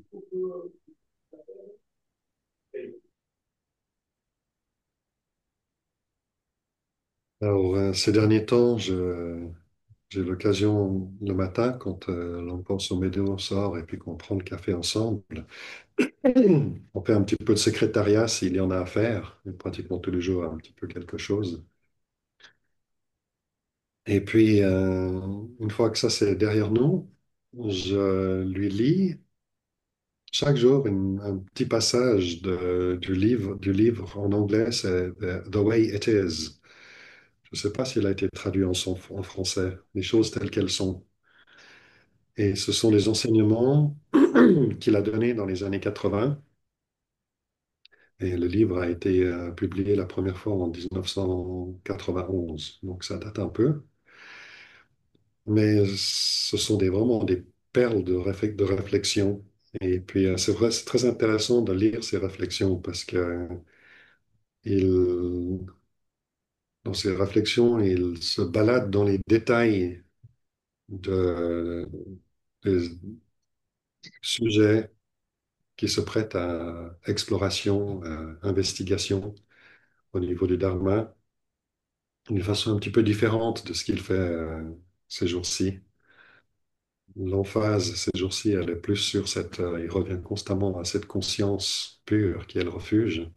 Alors, ces derniers temps, j'ai l'occasion le matin, quand l'on pense au météo sort et puis qu'on prend le café ensemble, on fait un petit peu de secrétariat s'il y en a à faire, et pratiquement tous les jours un petit peu quelque chose. Et puis, une fois que ça c'est derrière nous, je lui lis chaque jour un petit passage du livre en anglais, c'est The Way It Is. Je ne sais pas s'il a été traduit en français, les choses telles qu'elles sont. Et ce sont les enseignements qu'il a donnés dans les années 80. Et le livre a été publié la première fois en 1991. Donc ça date un peu. Mais ce sont vraiment des perles de réflexion. Et puis c'est vrai, c'est très intéressant de lire ces réflexions parce que il, dans ces réflexions, il se balade dans les détails de, des sujets qui se prête à exploration, à investigation au niveau du Dharma, d'une façon un petit peu différente de ce qu'il fait ces jours-ci. L'emphase ces jours-ci, elle est plus sur il revient constamment à cette conscience pure qui est le refuge.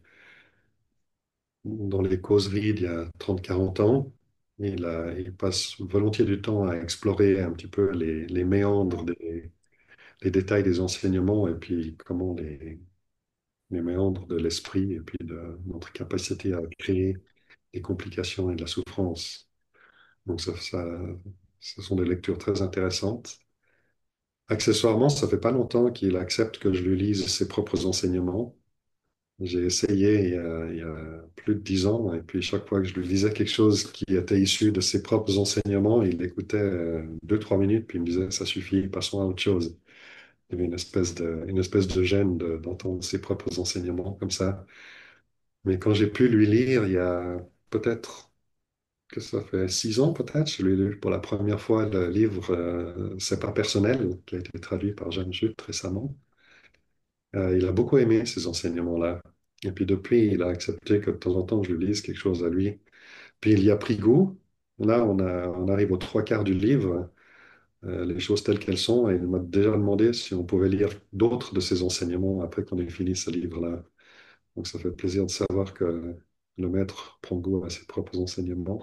Dans les causeries d'il y a 30, 40 ans, il passe volontiers du temps à explorer un petit peu les méandres, les détails des enseignements et puis comment les méandres de l'esprit et puis de notre capacité à créer des complications et de la souffrance. Donc ce sont des lectures très intéressantes. Accessoirement, ça fait pas longtemps qu'il accepte que je lui lise ses propres enseignements. J'ai essayé il y a plus de 10 ans, et puis chaque fois que je lui lisais quelque chose qui était issu de ses propres enseignements, il écoutait 2, 3 minutes, puis il me disait, ça suffit, passons à autre chose. Il y avait une espèce de gêne d'entendre ses propres enseignements comme ça. Mais quand j'ai pu lui lire, il y a peut-être que ça fait 6 ans peut-être, je lui ai lu pour la première fois le livre C'est pas personnel, qui a été traduit par Jeanne Jutt récemment. Il a beaucoup aimé ces enseignements-là. Et puis depuis, il a accepté que de temps en temps, je lui lise quelque chose à lui. Puis il y a pris goût. Là, on arrive aux 3 quarts du livre, les choses telles qu'elles sont, et il m'a déjà demandé si on pouvait lire d'autres de ses enseignements après qu'on ait fini ce livre-là. Donc ça fait plaisir de savoir que le maître prend goût à ses propres enseignements.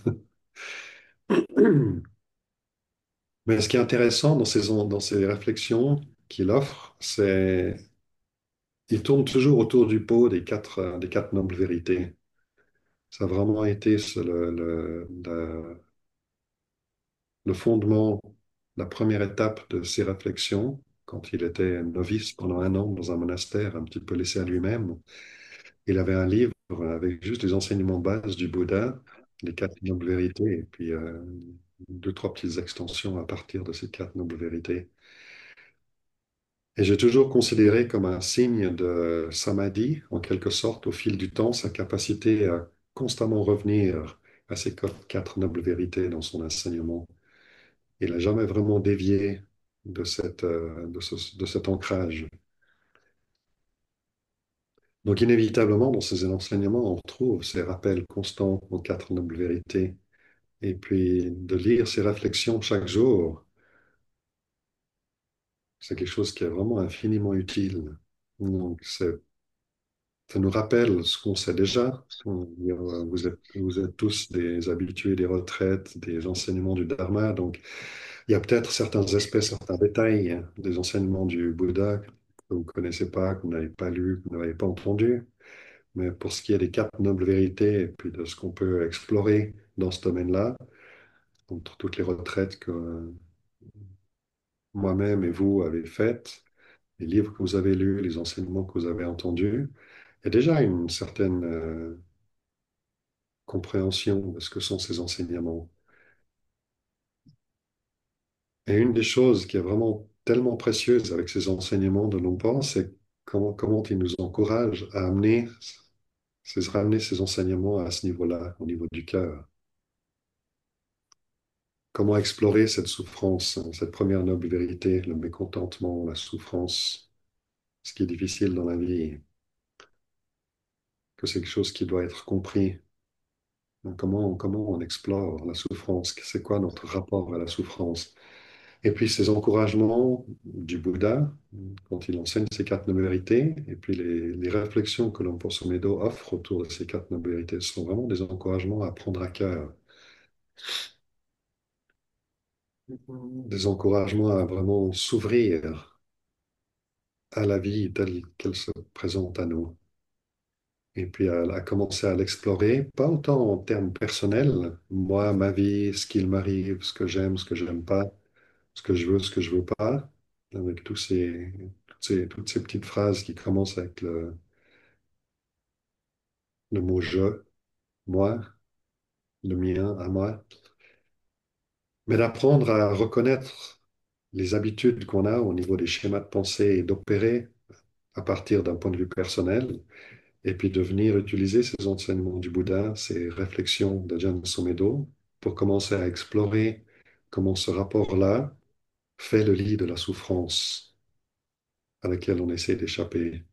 Mais ce qui est intéressant dans ces réflexions qu'il offre, c'est il tourne toujours autour du pot des quatre nobles vérités. Ça a vraiment été le fondement, la première étape de ses réflexions quand il était novice pendant un an dans un monastère, un petit peu laissé à lui-même. Il avait un livre avec juste les enseignements de base du Bouddha, les quatre nobles vérités, et puis 2, 3 petites extensions à partir de ces quatre nobles vérités. Et j'ai toujours considéré comme un signe de samadhi, en quelque sorte, au fil du temps, sa capacité à constamment revenir à ces quatre nobles vérités dans son enseignement. Il n'a jamais vraiment dévié de cet ancrage. Donc, inévitablement, dans ces enseignements, on retrouve ces rappels constants aux quatre nobles vérités. Et puis, de lire ces réflexions chaque jour, c'est quelque chose qui est vraiment infiniment utile. Donc, ça nous rappelle ce qu'on sait déjà. Vous êtes tous des habitués des retraites, des enseignements du Dharma. Donc, il y a peut-être certains aspects, certains détails des enseignements du Bouddha que vous ne connaissez pas, que vous n'avez pas lu, que vous n'avez pas entendu. Mais pour ce qui est des quatre nobles vérités et puis de ce qu'on peut explorer dans ce domaine-là, entre toutes les retraites que moi-même et vous avez faites, les livres que vous avez lus, les enseignements que vous avez entendus, il y a déjà une certaine compréhension de ce que sont ces enseignements. Et une des choses qui est vraiment tellement précieuse avec ces enseignements de Longpan, c'est comment ils nous encouragent à ramener ces enseignements à ce niveau-là, au niveau du cœur. Comment explorer cette souffrance, cette première noble vérité, le mécontentement, la souffrance. ce qui est difficile dans la vie, que c'est quelque chose qui doit être compris. Donc, comment on explore la souffrance? C'est quoi notre rapport à la souffrance? Et puis ces encouragements du Bouddha, quand il enseigne ces quatre nobles vérités, et puis les réflexions que l'Empereur Medo offre autour de ces quatre nobles vérités, sont vraiment des encouragements à prendre à cœur, des encouragements à vraiment s'ouvrir à la vie telle qu'elle se présente à nous. Et puis à commencer à l'explorer, pas autant en termes personnels, moi, ma vie, ce qu'il m'arrive, ce que j'aime pas, ce que je veux, ce que je veux pas, avec toutes ces petites phrases qui commencent avec le mot je, moi, le mien, à moi, mais d'apprendre à reconnaître les habitudes qu'on a au niveau des schémas de pensée et d'opérer à partir d'un point de vue personnel, et puis de venir utiliser ces enseignements du Bouddha, ces réflexions de Jan Somedo, pour commencer à explorer comment ce rapport-là fait le lit de la souffrance à laquelle on essaie d'échapper,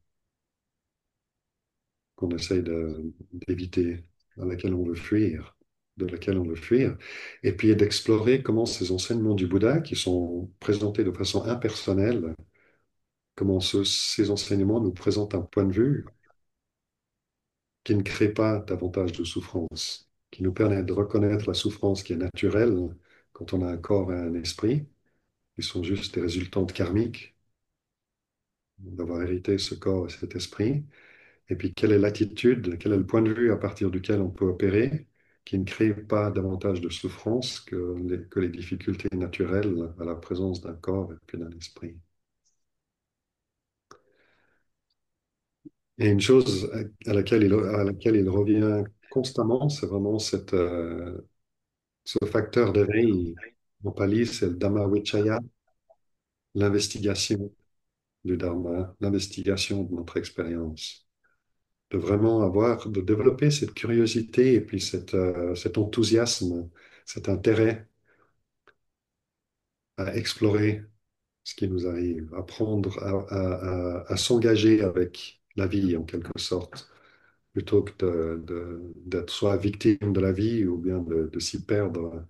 qu'on essaie d'éviter, à laquelle on veut fuir, de laquelle on veut fuir, et puis d'explorer comment ces enseignements du Bouddha, qui sont présentés de façon impersonnelle, comment ces enseignements nous présentent un point de vue qui ne crée pas davantage de souffrance, qui nous permet de reconnaître la souffrance qui est naturelle quand on a un corps et un esprit, qui sont juste des résultantes karmiques d'avoir hérité ce corps et cet esprit. Et puis, quelle est l'attitude, quel est le point de vue à partir duquel on peut opérer, qui ne crée pas davantage de souffrance que les difficultés naturelles à la présence d'un corps et puis d'un esprit. Et une chose à laquelle il revient constamment, c'est vraiment ce facteur d'éveil. En pali, c'est le Dhamma Vichaya, l'investigation du Dharma, l'investigation de notre expérience. De vraiment de développer cette curiosité et puis cet enthousiasme, cet intérêt à explorer ce qui nous arrive, apprendre à s'engager avec la vie en quelque sorte, plutôt que d'être soit victime de la vie ou bien de s'y perdre,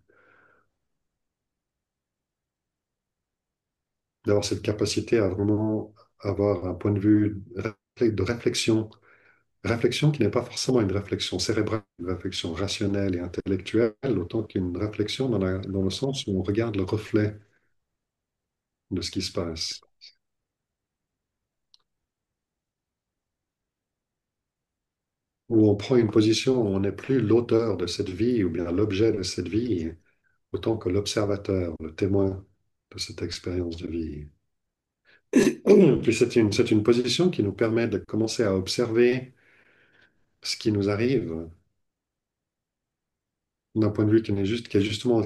d'avoir cette capacité à vraiment avoir un point de vue de réflexion. Réflexion qui n'est pas forcément une réflexion cérébrale, une réflexion rationnelle et intellectuelle, autant qu'une réflexion dans le sens où on regarde le reflet de ce qui se passe, où on prend une position où on n'est plus l'auteur de cette vie ou bien l'objet de cette vie, autant que l'observateur, le témoin de cette expérience de vie. Puis c'est une position qui nous permet de commencer à observer ce qui nous arrive d'un point de vue qui est justement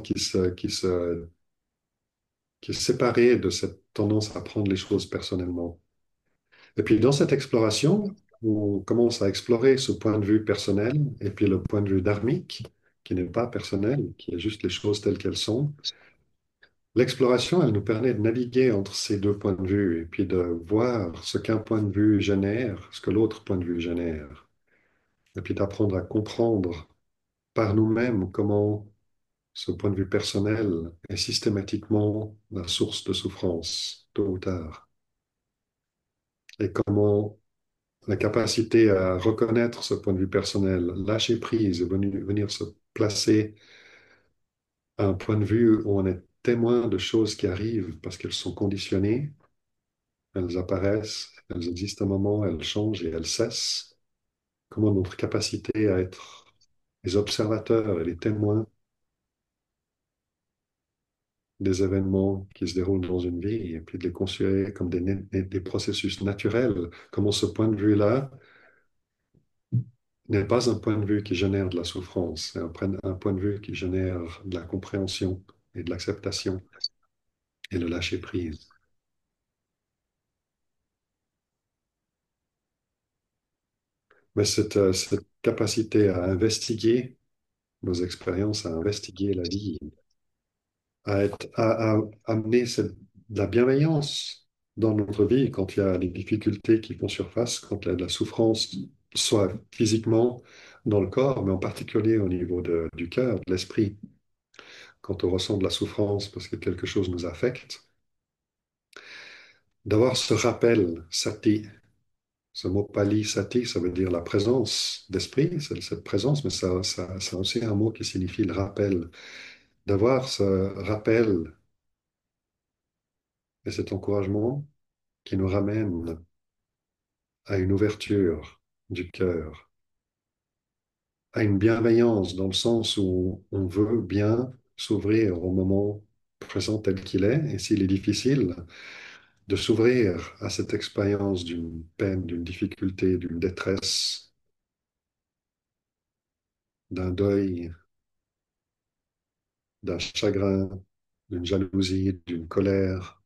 qui est séparé de cette tendance à prendre les choses personnellement. Et puis dans cette exploration, on commence à explorer ce point de vue personnel et puis le point de vue dharmique, qui n'est pas personnel, qui est juste les choses telles qu'elles sont. L'exploration, elle nous permet de naviguer entre ces deux points de vue et puis de voir ce qu'un point de vue génère, ce que l'autre point de vue génère. Et puis d'apprendre à comprendre par nous-mêmes comment ce point de vue personnel est systématiquement la source de souffrance, tôt ou tard. Et comment la capacité à reconnaître ce point de vue personnel, lâcher prise et venir se placer à un point de vue où on est témoin de choses qui arrivent parce qu'elles sont conditionnées, elles apparaissent, elles existent un moment, elles changent et elles cessent. Comment notre capacité à être les observateurs et les témoins des événements qui se déroulent dans une vie et puis de les considérer comme des processus naturels, comment ce point de vue-là n'est pas un point de vue qui génère de la souffrance, c'est un point de vue qui génère de la compréhension et de l'acceptation et le lâcher prise. Mais cette capacité à investiguer nos expériences, à investiguer la vie, à amener de la bienveillance dans notre vie, quand il y a des difficultés qui font surface, quand il y a de la souffrance, soit physiquement dans le corps, mais en particulier au niveau du cœur, de l'esprit, quand on ressent de la souffrance parce que quelque chose nous affecte, d'avoir ce rappel, sati, ce mot pali, sati, ça veut dire la présence d'esprit, c'est cette présence, mais ça a aussi un mot qui signifie le rappel. D'avoir ce rappel et cet encouragement qui nous ramène à une ouverture du cœur, à une bienveillance dans le sens où on veut bien s'ouvrir au moment présent tel qu'il est, et s'il est difficile, de s'ouvrir à cette expérience d'une peine, d'une difficulté, d'une détresse, d'un deuil, d'un chagrin, d'une jalousie, d'une colère,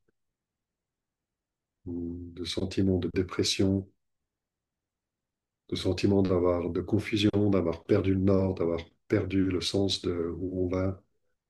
de sentiments de dépression, de sentiments d'avoir de confusion, d'avoir perdu le nord, d'avoir perdu le sens de où on va.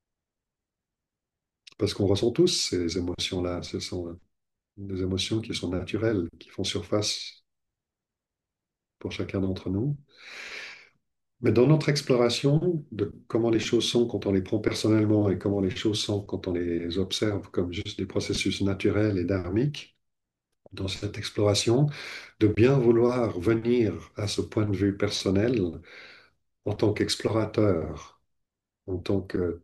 Parce qu'on ressent tous ces émotions-là. Ce sont des émotions qui sont naturelles, qui font surface pour chacun d'entre nous. Mais dans notre exploration de comment les choses sont quand on les prend personnellement et comment les choses sont quand on les observe comme juste des processus naturels et dharmiques, dans cette exploration, de bien vouloir venir à ce point de vue personnel en tant qu'explorateur, en tant que,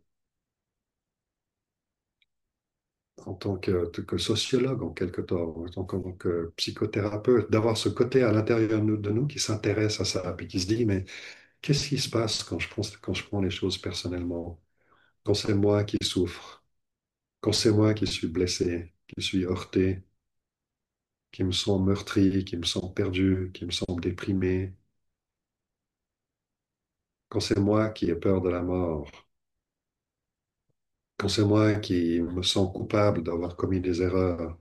que sociologue en quelque sorte, en tant que psychothérapeute, d'avoir ce côté à l'intérieur de nous qui s'intéresse à ça, puis qui se dit, mais qu'est-ce qui se passe quand je prends les choses personnellement, quand c'est moi qui souffre, quand c'est moi qui suis blessé, qui suis heurté, qui me sens meurtri, qui me sens perdu, qui me sens déprimé, quand c'est moi qui ai peur de la mort, quand c'est moi qui me sens coupable d'avoir commis des erreurs.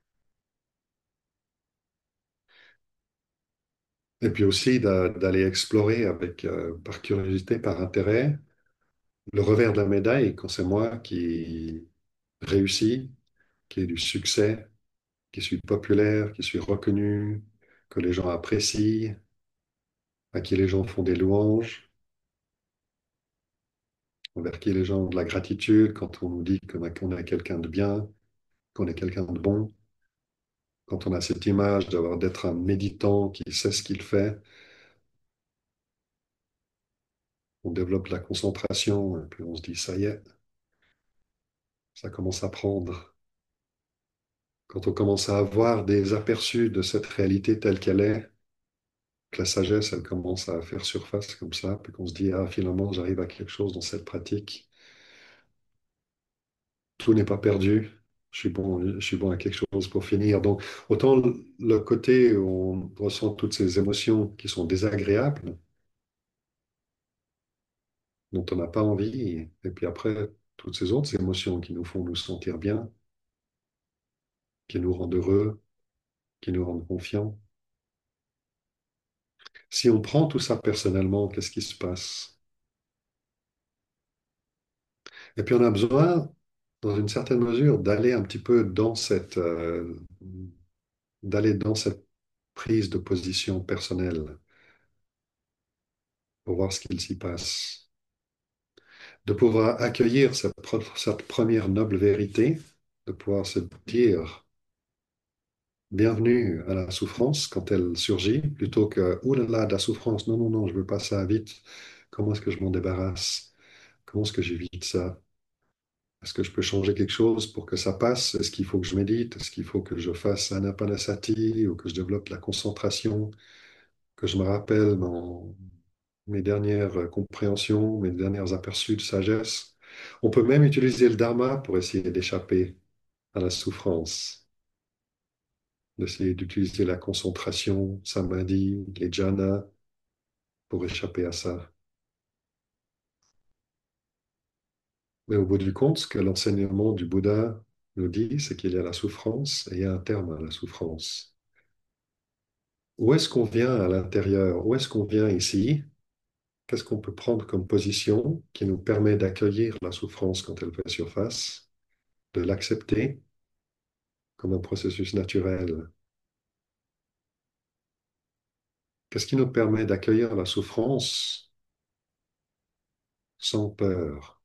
Et puis aussi d'aller explorer avec, par curiosité, par intérêt, le revers de la médaille quand c'est moi qui réussis, qui ai du succès, qui suis populaire, qui suis reconnu, que les gens apprécient, à qui les gens font des louanges, envers qui les gens ont de la gratitude quand on nous dit qu'on est quelqu'un de bien, qu'on est quelqu'un de bon, quand on a cette image d'être un méditant qui sait ce qu'il fait, on développe la concentration, et puis on se dit, ça y est, ça commence à prendre. Quand on commence à avoir des aperçus de cette réalité telle qu'elle est, que la sagesse, elle commence à faire surface comme ça, puis qu'on se dit, ah, finalement, j'arrive à quelque chose dans cette pratique. Tout n'est pas perdu. Je suis bon à quelque chose pour finir. Donc, autant le côté où on ressent toutes ces émotions qui sont désagréables, dont on n'a pas envie, et puis après, toutes ces autres émotions qui nous font nous sentir bien, qui nous rendent heureux, qui nous rendent confiants. Si on prend tout ça personnellement, qu'est-ce qui se passe? Et puis on a besoin, dans une certaine mesure, d'aller un petit peu dans d'aller dans cette prise de position personnelle pour voir ce qu'il s'y passe. De pouvoir accueillir cette première noble vérité, de pouvoir se dire bienvenue à la souffrance quand elle surgit, plutôt que oh là là, de la souffrance, non, non, non, je veux pas ça vite. Comment est-ce que je m'en débarrasse? Comment est-ce que j'évite ça? Est-ce que je peux changer quelque chose pour que ça passe? Est-ce qu'il faut que je médite? Est-ce qu'il faut que je fasse anapanasati ou que je développe la concentration? Que je me rappelle mes dernières compréhensions, mes derniers aperçus de sagesse? On peut même utiliser le dharma pour essayer d'échapper à la souffrance, d'essayer d'utiliser la concentration, samadhi, les jhanas pour échapper à ça. Mais au bout du compte, ce que l'enseignement du Bouddha nous dit, c'est qu'il y a la souffrance et il y a un terme à la souffrance. Où est-ce qu'on vient à l'intérieur? Où est-ce qu'on vient ici? Qu'est-ce qu'on peut prendre comme position qui nous permet d'accueillir la souffrance quand elle fait surface, de l'accepter comme un processus naturel. Qu'est-ce qui nous permet d'accueillir la souffrance sans peur?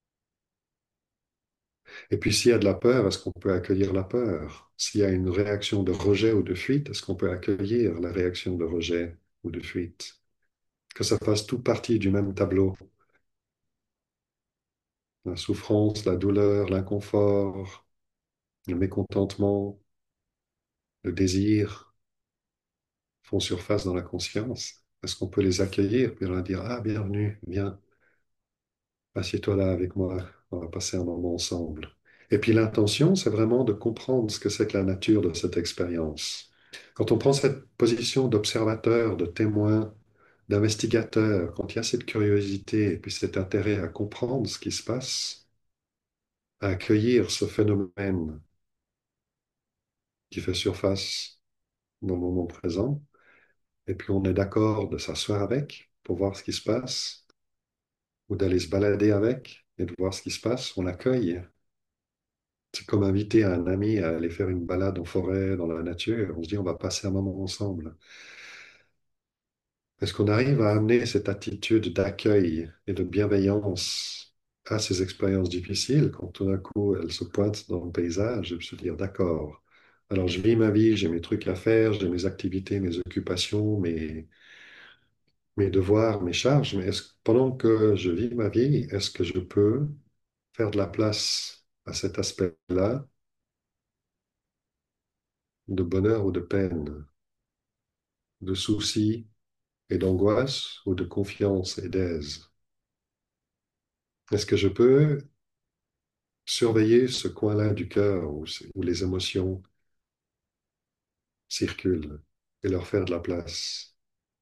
Et puis s'il y a de la peur, est-ce qu'on peut accueillir la peur? S'il y a une réaction de rejet ou de fuite, est-ce qu'on peut accueillir la réaction de rejet ou de fuite? Que ça fasse tout partie du même tableau. La souffrance, la douleur, l'inconfort, le mécontentement, le désir font surface dans la conscience. Est-ce qu'on peut les accueillir puis leur dire, ah, bienvenue, viens, assieds-toi là avec moi, on va passer un moment ensemble. Et puis l'intention, c'est vraiment de comprendre ce que c'est que la nature de cette expérience. Quand on prend cette position d'observateur, de témoin, d'investigateur, quand il y a cette curiosité et puis cet intérêt à comprendre ce qui se passe, à accueillir ce phénomène qui fait surface dans le moment présent, et puis on est d'accord de s'asseoir avec pour voir ce qui se passe, ou d'aller se balader avec et de voir ce qui se passe, on accueille. C'est comme inviter un ami à aller faire une balade en forêt, dans la nature. On se dit, on va passer un moment ensemble. Est-ce qu'on arrive à amener cette attitude d'accueil et de bienveillance à ces expériences difficiles quand tout d'un coup elles se pointent dans le paysage et se dire, d'accord, alors je vis ma vie, j'ai mes trucs à faire, j'ai mes activités, mes occupations, mes devoirs, mes charges, mais pendant que je vis ma vie, est-ce que je peux faire de la place à cet aspect-là de bonheur ou de peine, de soucis et d'angoisse ou de confiance et d'aise? Est-ce que je peux surveiller ce coin-là du cœur où les émotions circulent et leur faire de la place?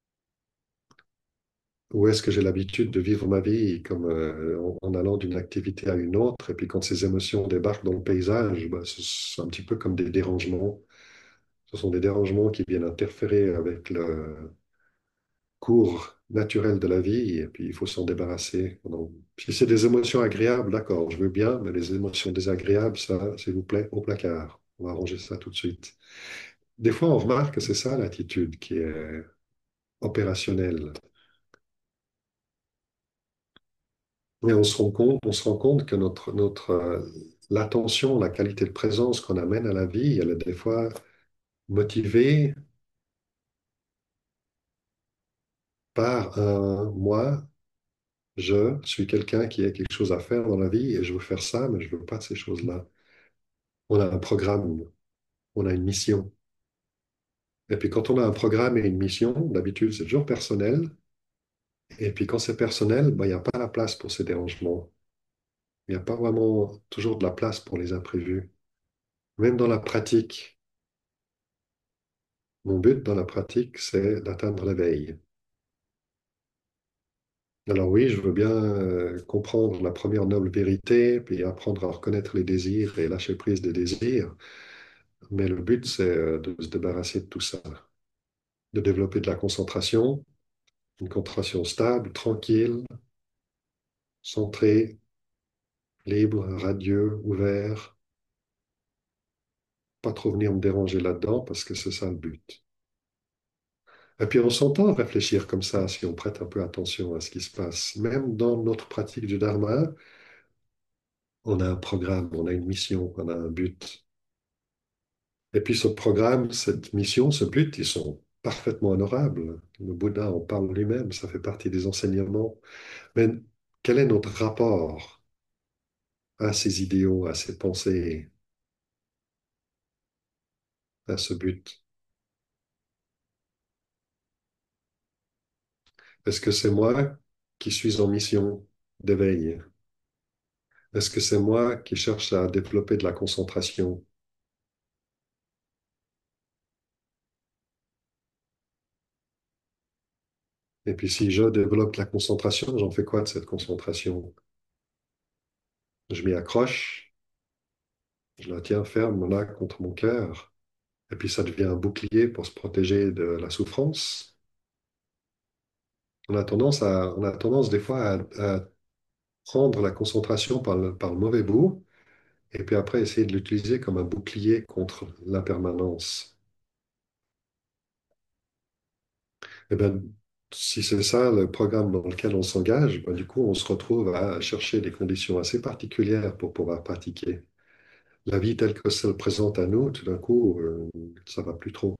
Ou est-ce que j'ai l'habitude de vivre ma vie comme en allant d'une activité à une autre, et puis quand ces émotions débarquent dans le paysage, bah, c'est un petit peu comme des dérangements. Ce sont des dérangements qui viennent interférer avec le cours naturel de la vie, et puis il faut s'en débarrasser. Donc, si c'est des émotions agréables, d'accord, je veux bien, mais les émotions désagréables, ça, s'il vous plaît, au placard. On va arranger ça tout de suite. Des fois, on remarque que c'est ça l'attitude qui est opérationnelle. Mais on se rend compte que l'attention, la qualité de présence qu'on amène à la vie, elle est des fois motivée par un moi, je suis quelqu'un qui a quelque chose à faire dans la vie et je veux faire ça, mais je veux pas de ces choses-là. On a un programme, on a une mission. Et puis quand on a un programme et une mission, d'habitude, c'est toujours personnel. Et puis quand c'est personnel, ben, il n'y a pas la place pour ces dérangements. Il n'y a pas vraiment toujours de la place pour les imprévus. Même dans la pratique, mon but dans la pratique, c'est d'atteindre l'éveil. Alors oui, je veux bien comprendre la première noble vérité, puis apprendre à reconnaître les désirs et lâcher prise des désirs. Mais le but, c'est de se débarrasser de tout ça, de développer de la concentration, une concentration stable, tranquille, centrée, libre, radieux, ouvert, pas trop venir me déranger là-dedans parce que c'est ça le but. Et puis on s'entend réfléchir comme ça si on prête un peu attention à ce qui se passe. Même dans notre pratique du Dharma, on a un programme, on a une mission, on a un but. Et puis ce programme, cette mission, ce but, ils sont parfaitement honorables. Le Bouddha en parle lui-même, ça fait partie des enseignements. Mais quel est notre rapport à ces idéaux, à ces pensées, à ce but? Est-ce que c'est moi qui suis en mission d'éveil? Est-ce que c'est moi qui cherche à développer de la concentration? Et puis si je développe de la concentration, j'en fais quoi de cette concentration? Je m'y accroche, je la tiens ferme là contre mon cœur, et puis ça devient un bouclier pour se protéger de la souffrance. On a tendance des fois à prendre la concentration par le mauvais bout, et puis après essayer de l'utiliser comme un bouclier contre l'impermanence. Et bien, si c'est ça le programme dans lequel on s'engage, ben, du coup, on se retrouve à chercher des conditions assez particulières pour pouvoir pratiquer. La vie telle que se présente à nous, tout d'un coup, ça va plus trop.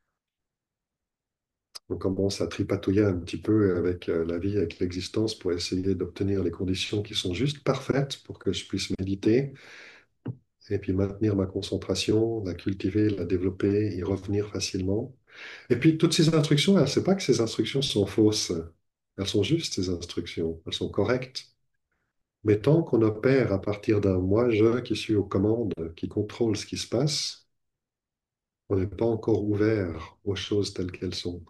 On commence à tripatouiller un petit peu avec la vie, avec l'existence, pour essayer d'obtenir les conditions qui sont juste parfaites pour que je puisse méditer et puis maintenir ma concentration, la cultiver, la développer, y revenir facilement. Et puis toutes ces instructions, c'est pas que ces instructions sont fausses, elles sont justes, ces instructions, elles sont correctes. Mais tant qu'on opère à partir d'un moi-je qui suis aux commandes, qui contrôle ce qui se passe, on n'est pas encore ouvert aux choses telles qu'elles sont.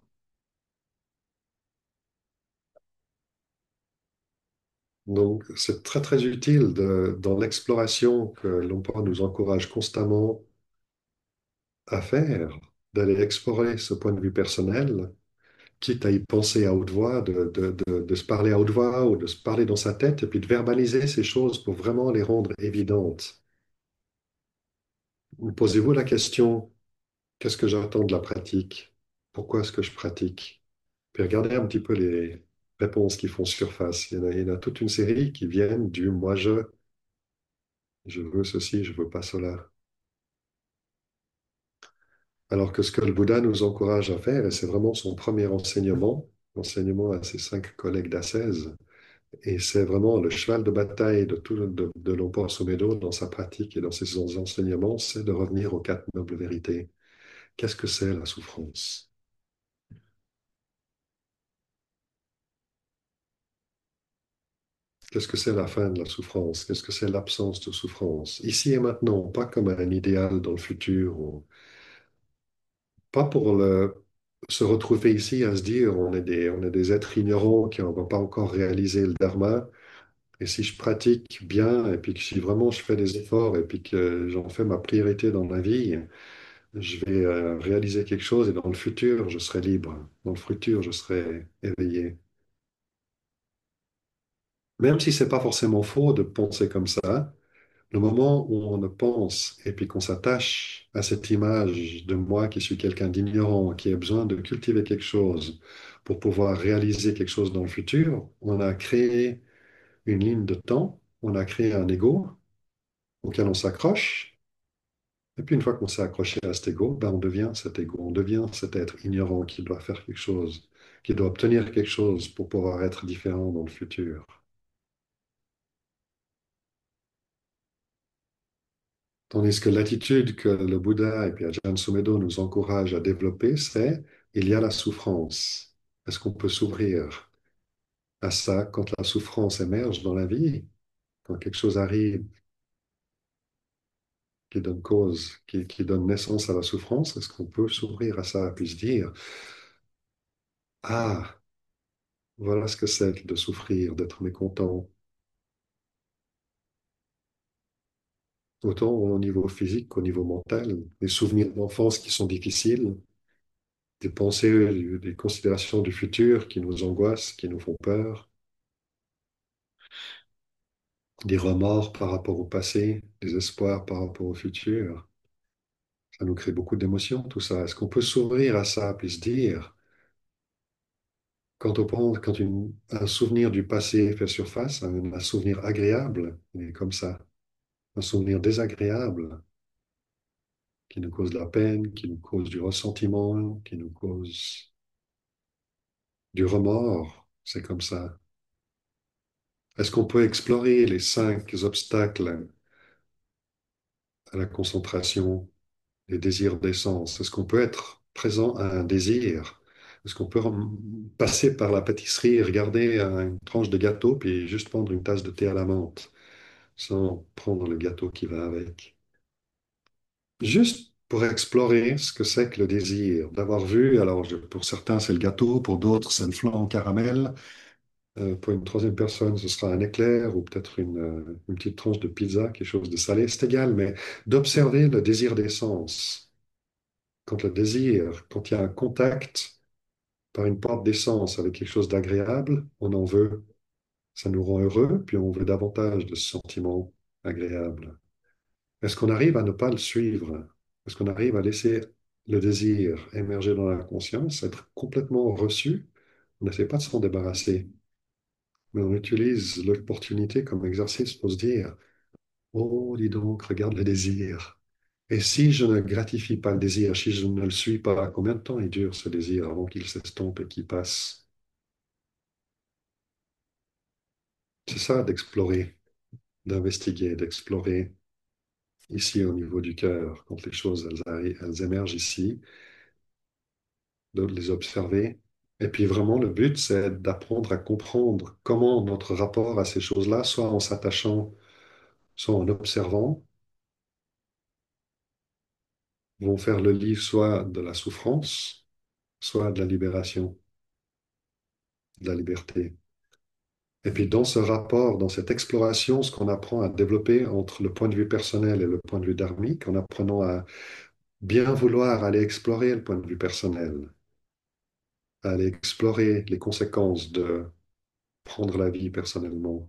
Donc, c'est très, très utile dans l'exploration que l'OMPA nous encourage constamment à faire, d'aller explorer ce point de vue personnel, quitte à y penser à haute voix, de se parler à haute voix ou de se parler dans sa tête, et puis de verbaliser ces choses pour vraiment les rendre évidentes. Posez-vous la question, qu'est-ce que j'attends de la pratique? Pourquoi est-ce que je pratique? Puis regardez un petit peu les réponses qui font surface. Il y en a toute une série qui viennent du je veux ceci, je veux pas cela. Alors que ce que le Bouddha nous encourage à faire, et c'est vraiment son premier enseignement, l'enseignement à ses 5 collègues d'ascèse, et c'est vraiment le cheval de bataille de Lompo Somedo dans sa pratique et dans ses enseignements, c'est de revenir aux 4 nobles vérités. Qu'est-ce que c'est la souffrance? Qu'est-ce que c'est la fin de la souffrance? Qu'est-ce que c'est l'absence de souffrance? Ici et maintenant, pas comme un idéal dans le futur, pas pour se retrouver ici à se dire on est des êtres ignorants qui n'ont pas encore réalisé le dharma. Et si je pratique bien, et puis que si vraiment je fais des efforts, et puis que j'en fais ma priorité dans ma vie, je vais réaliser quelque chose, et dans le futur, je serai libre. Dans le futur, je serai éveillé. Même si c'est pas forcément faux de penser comme ça, le moment où on ne pense et puis qu'on s'attache à cette image de moi qui suis quelqu'un d'ignorant, qui a besoin de cultiver quelque chose pour pouvoir réaliser quelque chose dans le futur, on a créé une ligne de temps, on a créé un ego auquel on s'accroche. Et puis une fois qu'on s'est accroché à cet ego, ben on devient cet ego, on devient cet être ignorant qui doit faire quelque chose, qui doit obtenir quelque chose pour pouvoir être différent dans le futur. Tandis que l'attitude que le Bouddha et puis Ajahn Sumedho nous encouragent à développer, c'est il y a la souffrance. Est-ce qu'on peut s'ouvrir à ça quand la souffrance émerge dans la vie, quand quelque chose arrive qui donne cause, qui donne naissance à la souffrance? Est-ce qu'on peut s'ouvrir à ça, puis se dire, ah, voilà ce que c'est de souffrir, d'être mécontent, autant au niveau physique qu'au niveau mental, des souvenirs d'enfance qui sont difficiles, des pensées, des considérations du futur qui nous angoissent, qui nous font peur, des remords par rapport au passé, des espoirs par rapport au futur. Ça nous crée beaucoup d'émotions, tout ça. Est-ce qu'on peut s'ouvrir à ça, puis se dire, quand un souvenir du passé fait surface, un souvenir agréable, il est comme ça. Un souvenir désagréable qui nous cause de la peine, qui nous cause du ressentiment, qui nous cause du remords, c'est comme ça. Est-ce qu'on peut explorer les 5 obstacles à la concentration, les désirs d'essence? Est-ce qu'on peut être présent à un désir? Est-ce qu'on peut passer par la pâtisserie et regarder une tranche de gâteau, puis juste prendre une tasse de thé à la menthe, sans prendre le gâteau qui va avec? Juste pour explorer ce que c'est que le désir, d'avoir vu, alors pour certains c'est le gâteau, pour d'autres c'est le flan au caramel, pour une troisième personne ce sera un éclair ou peut-être une petite tranche de pizza, quelque chose de salé, c'est égal, mais d'observer le désir d'essence. Quand il y a un contact par une porte d'essence avec quelque chose d'agréable, on en veut, ça nous rend heureux, puis on veut davantage de ce sentiment agréable. Est-ce qu'on arrive à ne pas le suivre? Est-ce qu'on arrive à laisser le désir émerger dans la conscience, être complètement reçu? On n'essaie pas de s'en débarrasser, mais on utilise l'opportunité comme exercice pour se dire, oh, dis donc, regarde le désir. Et si je ne gratifie pas le désir, si je ne le suis pas, combien de temps il dure ce désir avant qu'il s'estompe et qu'il passe? C'est ça d'explorer, d'investiguer, d'explorer ici au niveau du cœur, quand les choses elles émergent ici, de les observer. Et puis vraiment, le but, c'est d'apprendre à comprendre comment notre rapport à ces choses-là, soit en s'attachant, soit en observant, vont faire le livre soit de la souffrance, soit de la libération, de la liberté. Et puis dans ce rapport, dans cette exploration, ce qu'on apprend à développer entre le point de vue personnel et le point de vue dharmique, en apprenant à bien vouloir aller explorer le point de vue personnel, à aller explorer les conséquences de prendre la vie personnellement.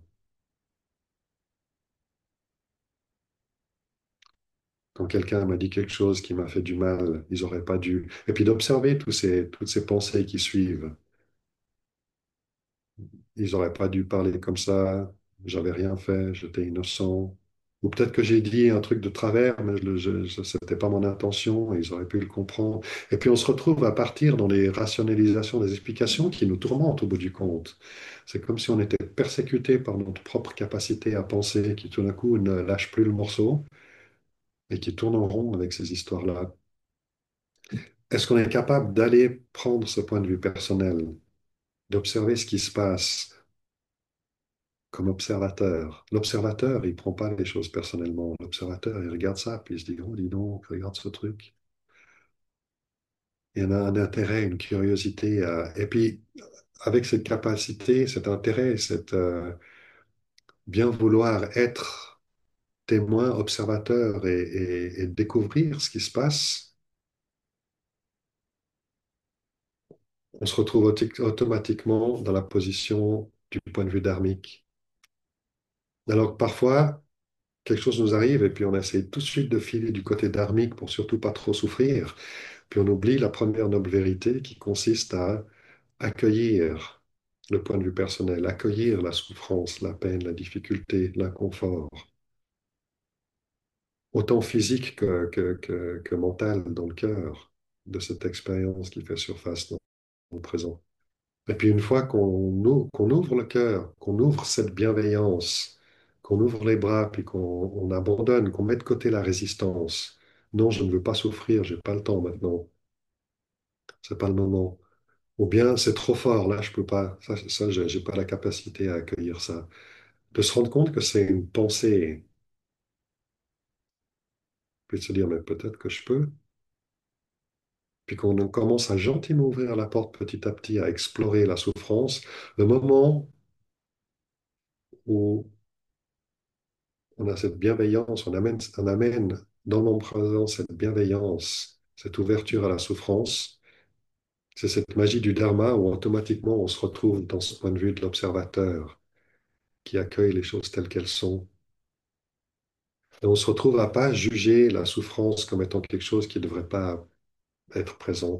Quand quelqu'un m'a dit quelque chose qui m'a fait du mal, ils n'auraient pas dû. Et puis d'observer toutes ces pensées qui suivent. Ils n'auraient pas dû parler comme ça, j'avais rien fait, j'étais innocent. Ou peut-être que j'ai dit un truc de travers, mais ce n'était pas mon intention, et ils auraient pu le comprendre. Et puis on se retrouve à partir dans les rationalisations, des explications qui nous tourmentent au bout du compte. C'est comme si on était persécuté par notre propre capacité à penser, qui tout d'un coup ne lâche plus le morceau et qui tourne en rond avec ces histoires-là. Est-ce qu'on est capable d'aller prendre ce point de vue personnel, d'observer ce qui se passe comme observateur? L'observateur, il ne prend pas les choses personnellement. L'observateur, il regarde ça, puis il se dit, oh, dis donc, regarde ce truc. Il y en a un intérêt, une curiosité. Et puis, avec cette capacité, cet intérêt, cette bien vouloir être témoin, observateur et découvrir ce qui se passe, on se retrouve automatiquement dans la position du point de vue dharmique. Alors que parfois, quelque chose nous arrive et puis on essaie tout de suite de filer du côté dharmique pour surtout pas trop souffrir. Puis on oublie la première noble vérité qui consiste à accueillir le point de vue personnel, accueillir la souffrance, la peine, la difficulté, l'inconfort, autant physique que mental dans le cœur de cette expérience qui fait surface dans le présent. Et puis une fois qu'on ouvre le cœur, qu'on ouvre cette bienveillance, qu'on ouvre les bras, puis qu'on abandonne, qu'on met de côté la résistance. Non, je ne veux pas souffrir, j'ai pas le temps maintenant, c'est pas le moment. Ou bien c'est trop fort, là je peux pas, ça j'ai pas la capacité à accueillir ça. De se rendre compte que c'est une pensée, puis de se dire mais peut-être que je peux, puis qu'on commence à gentiment ouvrir la porte petit à petit, à explorer la souffrance, le moment où on a cette bienveillance, on amène dans le moment présent cette bienveillance, cette ouverture à la souffrance. C'est cette magie du dharma où automatiquement on se retrouve dans ce point de vue de l'observateur qui accueille les choses telles qu'elles sont. Et on se retrouve à pas juger la souffrance comme étant quelque chose qui ne devrait pas être présent.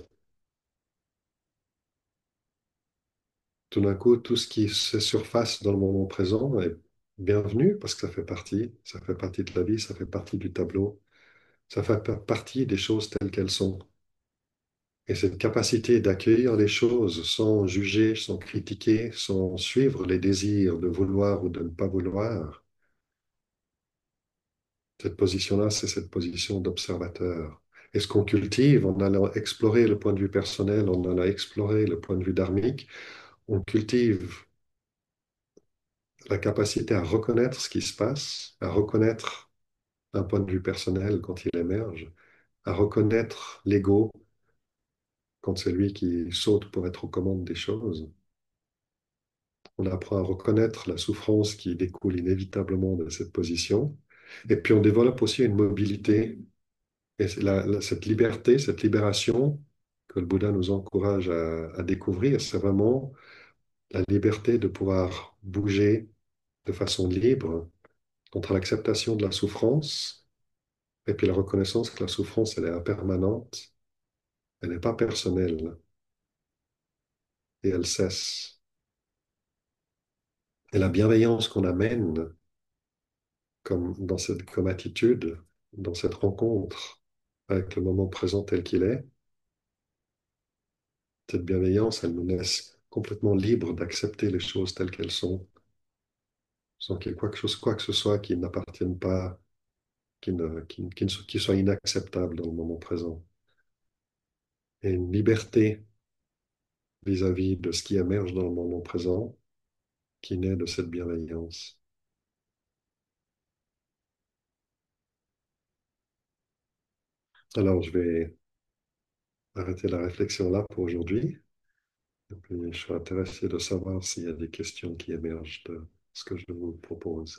Tout d'un coup, tout ce qui se surface dans le moment présent est bienvenu parce que ça fait partie de la vie, ça fait partie du tableau, ça fait partie des choses telles qu'elles sont. Et cette capacité d'accueillir les choses sans juger, sans critiquer, sans suivre les désirs de vouloir ou de ne pas vouloir, cette position-là, c'est cette position d'observateur. Et ce qu'on cultive en allant explorer le point de vue personnel, en allant explorer le point de vue dharmique, on cultive la capacité à reconnaître ce qui se passe, à reconnaître un point de vue personnel quand il émerge, à reconnaître l'ego quand c'est lui qui saute pour être aux commandes des choses. On apprend à reconnaître la souffrance qui découle inévitablement de cette position. Et puis on développe aussi une mobilité. Et c'est cette liberté, cette libération que le Bouddha nous encourage à découvrir, c'est vraiment la liberté de pouvoir bouger de façon libre entre l'acceptation de la souffrance Et puis la reconnaissance que la souffrance, elle est impermanente, elle n'est pas personnelle et elle cesse. Et la bienveillance qu'on amène comme attitude dans cette rencontre avec le moment présent tel qu'il est, cette bienveillance, elle nous laisse complètement libres d'accepter les choses telles qu'elles sont, sans qu'il y ait quoi que ce soit qui n'appartienne pas, qui soit inacceptable dans le moment présent. Et une liberté vis-à-vis de ce qui émerge dans le moment présent, qui naît de cette bienveillance. Alors, je vais arrêter la réflexion là pour aujourd'hui. Et puis, je serais intéressé de savoir s'il y a des questions qui émergent de ce que je vous propose.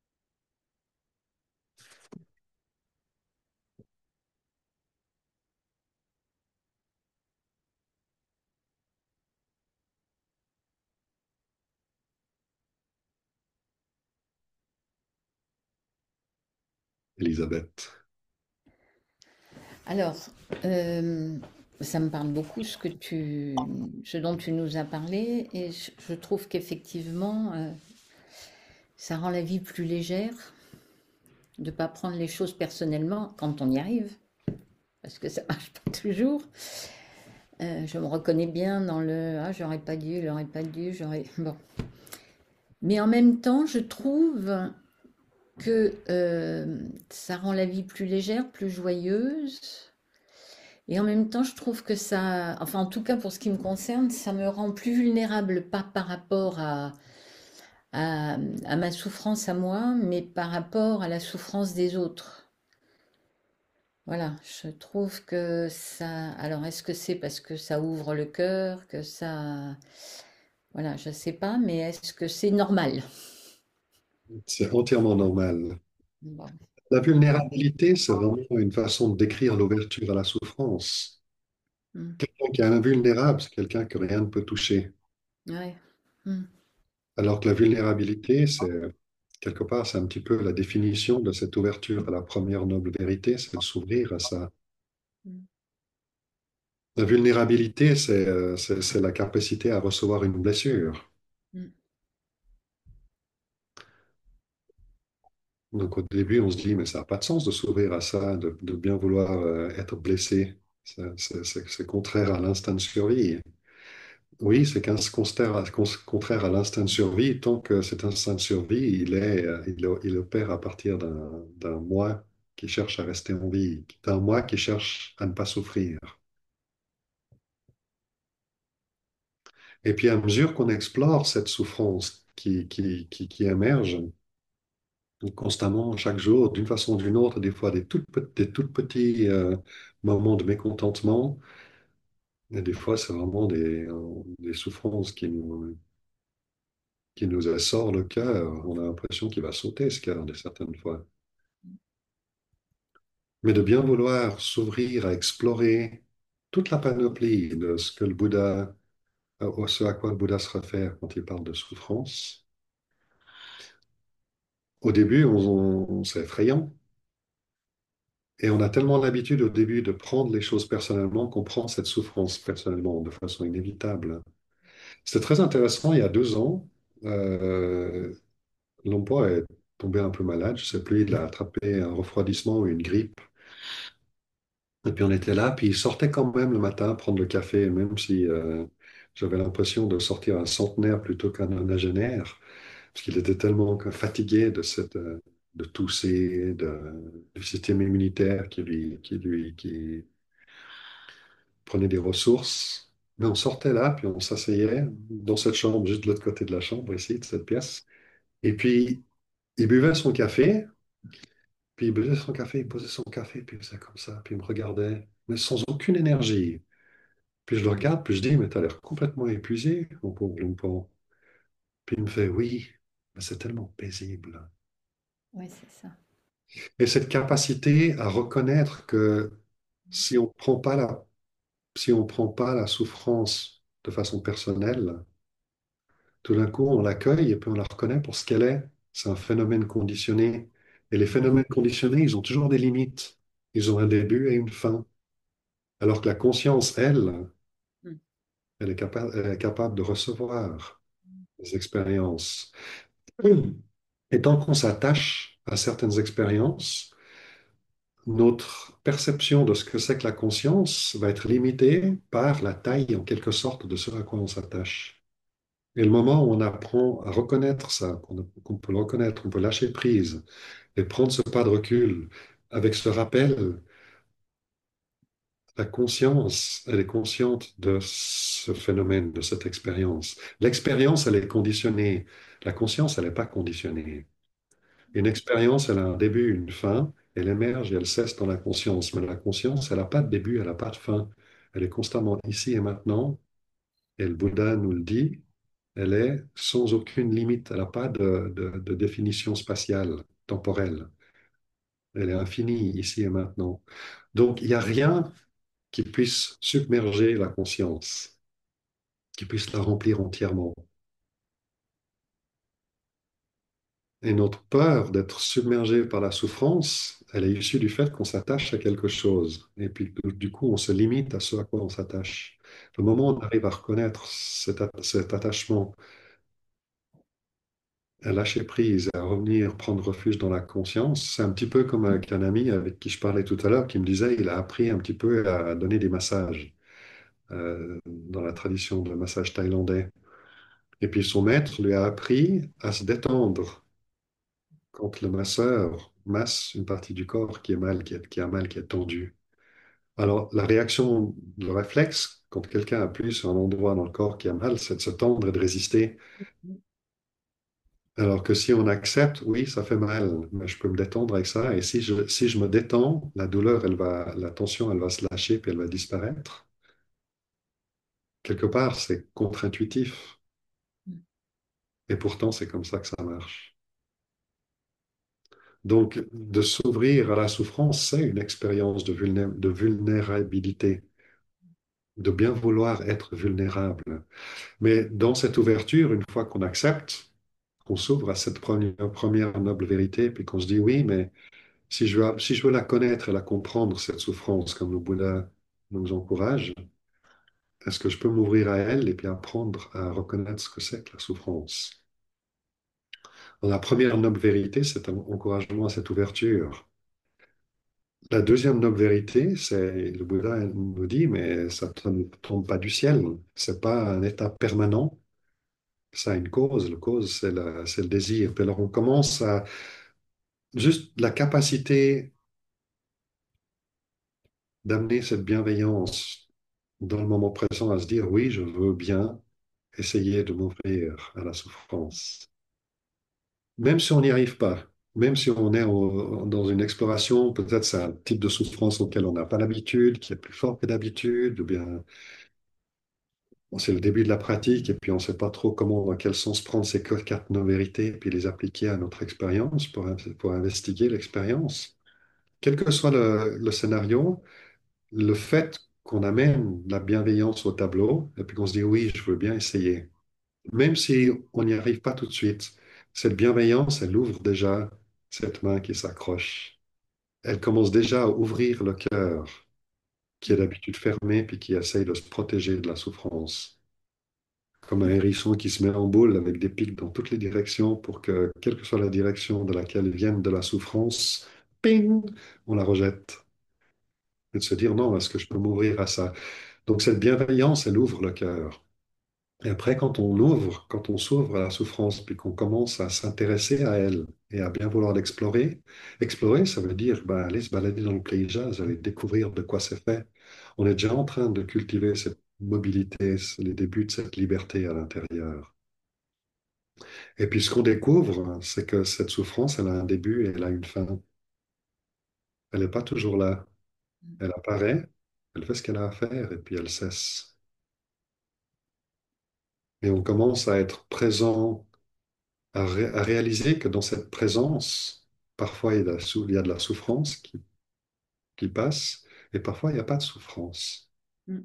Elisabeth. Alors, euh, ça me parle beaucoup ce dont tu nous as parlé, et je trouve qu'effectivement, ça rend la vie plus légère de ne pas prendre les choses personnellement quand on y arrive, parce que ça marche pas toujours. Je me reconnais bien dans le ah j'aurais pas dû, j'aurais bon. Mais en même temps, je trouve que ça rend la vie plus légère, plus joyeuse. Et en même temps, je trouve que ça, enfin en tout cas pour ce qui me concerne, ça me rend plus vulnérable, pas par rapport à, à ma souffrance à moi, mais par rapport à la souffrance des autres. Voilà, je trouve que ça. Alors, est-ce que c'est parce que ça ouvre le cœur, que ça. Voilà, je sais pas, mais est-ce que c'est normal? C'est entièrement normal. Bon. La vulnérabilité, c'est vraiment une façon de décrire l'ouverture à la souffrance. Mm. Quelqu'un qui est invulnérable, c'est quelqu'un que rien ne peut toucher. Ouais. Mm. Alors que la vulnérabilité, quelque part, c'est un petit peu la définition de cette ouverture à la première noble vérité, c'est de s'ouvrir à ça. Mm. La vulnérabilité, c'est la capacité à recevoir une blessure. Mm. Donc au début, on se dit, mais ça n'a pas de sens de s'ouvrir à ça, de bien vouloir être blessé. C'est contraire à l'instinct de survie. Oui, c'est contraire à l'instinct de survie, tant que cet instinct de survie, il opère à partir d'un moi qui cherche à rester en vie, d'un moi qui cherche à ne pas souffrir. Et puis à mesure qu'on explore cette souffrance qui émerge constamment, chaque jour, d'une façon ou d'une autre, des fois des tout petits moments de mécontentement, et des fois c'est vraiment des souffrances qui nous assorent le cœur. On a l'impression qu'il va sauter ce cœur de certaines fois. Mais de bien vouloir s'ouvrir à explorer toute la panoplie de ce que le Bouddha, ce à quoi le Bouddha se réfère quand il parle de souffrance. Au début, c'est effrayant. Et on a tellement l'habitude au début de prendre les choses personnellement qu'on prend cette souffrance personnellement de façon inévitable. C'était très intéressant, il y a 2 ans, euh, Lompo est tombé un peu malade, je ne sais plus, il a attrapé un refroidissement ou une grippe. Et puis on était là, puis il sortait quand même le matin prendre le café, même si j'avais l'impression de sortir un centenaire plutôt qu'un nonagénaire, parce qu'il était tellement fatigué de tousser, du système immunitaire qui prenait des ressources. Mais on sortait là, puis on s'asseyait dans cette chambre, juste de l'autre côté de la chambre, ici, de cette pièce. Et puis il buvait son café, puis il buvait son café, il posait son café, puis il faisait comme ça, puis il me regardait, mais sans aucune énergie. Puis je le regarde, puis je dis, mais t'as l'air complètement épuisé, mon pauvre Longpon. Puis il me fait, oui, mais c'est tellement paisible. Ouais, c'est ça. Et cette capacité à reconnaître que si on prend pas si on prend pas la souffrance de façon personnelle, tout d'un coup, on l'accueille et puis on la reconnaît pour ce qu'elle est. C'est un phénomène conditionné Et les phénomènes conditionnés, ils ont toujours des limites. Ils ont un début et une fin. Alors que la conscience, elle, mm, elle est capable de recevoir les expériences. Mm. Et tant qu'on s'attache à certaines expériences, notre perception de ce que c'est que la conscience va être limitée par la taille, en quelque sorte, de ce à quoi on s'attache. Et le moment où on apprend à reconnaître ça, qu'on peut le reconnaître, on peut lâcher prise et prendre ce pas de recul avec ce rappel, la conscience, elle est consciente de ce phénomène, de cette expérience. L'expérience, elle est conditionnée. La conscience, elle n'est pas conditionnée. Une expérience, elle a un début, une fin, elle émerge et elle cesse dans la conscience. Mais la conscience, elle n'a pas de début, elle n'a pas de fin. Elle est constamment ici et maintenant. Et le Bouddha nous le dit, elle est sans aucune limite. Elle n'a pas de définition spatiale, temporelle. Elle est infinie ici et maintenant. Donc, il n'y a rien qui puisse submerger la conscience, qui puisse la remplir entièrement. Et notre peur d'être submergé par la souffrance, elle est issue du fait qu'on s'attache à quelque chose. Et puis, du coup, on se limite à ce à quoi on s'attache. Le moment où on arrive à reconnaître cet attachement, à lâcher prise, à revenir prendre refuge dans la conscience, c'est un petit peu comme avec un ami avec qui je parlais tout à l'heure, qui me disait il a appris un petit peu à donner des massages dans la tradition de massage thaïlandais. Et puis son maître lui a appris à se détendre quand le masseur masse une partie du corps qui est mal, qui a mal, qui est tendue. Alors la réaction, le réflexe, quand quelqu'un appuie sur un endroit dans le corps qui a mal, c'est de se tendre et de résister. Alors que si on accepte, oui, ça fait mal, mais je peux me détendre avec ça. Et si je me détends, la douleur, la tension, elle va se lâcher puis elle va disparaître. Quelque part, c'est contre-intuitif. mm. Et pourtant, c'est comme ça que ça marche. Donc, de s'ouvrir à la souffrance, c'est une expérience de vulnérabilité, de bien vouloir être vulnérable. Mais dans cette ouverture, une fois qu'on accepte, qu'on s'ouvre à cette première noble vérité, puis qu'on se dit oui, mais si je veux la connaître et la comprendre, cette souffrance, comme le Bouddha nous encourage, est-ce que je peux m'ouvrir à elle et puis apprendre à reconnaître ce que c'est que la souffrance? Alors, la première noble vérité, c'est un encouragement à cette ouverture. La deuxième noble vérité, c'est le Bouddha nous dit, mais ça ne tombe pas du ciel. C'est pas un état permanent. Ça a une cause. La cause, c'est le désir. Puis alors, on commence à juste la capacité d'amener cette bienveillance dans le moment présent à se dire, oui, je veux bien essayer de m'ouvrir à la souffrance. Même si on n'y arrive pas, même si on est dans une exploration, peut-être c'est un type de souffrance auquel on n'a pas l'habitude, qui est plus fort que d'habitude, ou bien bon, c'est le début de la pratique et puis on ne sait pas trop comment, dans quel sens prendre ces quatre nos vérités et puis les appliquer à notre expérience pour investiguer l'expérience. Quel que soit le scénario, le fait qu'on amène la bienveillance au tableau et puis qu'on se dit oui, je veux bien essayer, même si on n'y arrive pas tout de suite, cette bienveillance, elle ouvre déjà cette main qui s'accroche. Elle commence déjà à ouvrir le cœur qui est d'habitude fermé puis qui essaye de se protéger de la souffrance. Comme un hérisson qui se met en boule avec des pics dans toutes les directions pour que, quelle que soit la direction de laquelle vienne de la souffrance, ping, on la rejette. Et de se dire, non, est-ce que je peux m'ouvrir à ça? Donc cette bienveillance, elle ouvre le cœur. Et après, quand on s'ouvre à la souffrance, puis qu'on commence à s'intéresser à elle et à bien vouloir l'explorer, explorer, ça veut dire ben, aller se balader dans le paysage, aller découvrir de quoi c'est fait. On est déjà en train de cultiver cette mobilité, les débuts de cette liberté à l'intérieur. Et puis ce qu'on découvre, c'est que cette souffrance, elle a un début et elle a une fin. Elle n'est pas toujours là. Elle apparaît, elle fait ce qu'elle a à faire et puis elle cesse. Et on commence à être présent, à réaliser que dans cette présence, parfois il y a de la souffrance qui passe et parfois il n'y a pas de souffrance. Mm.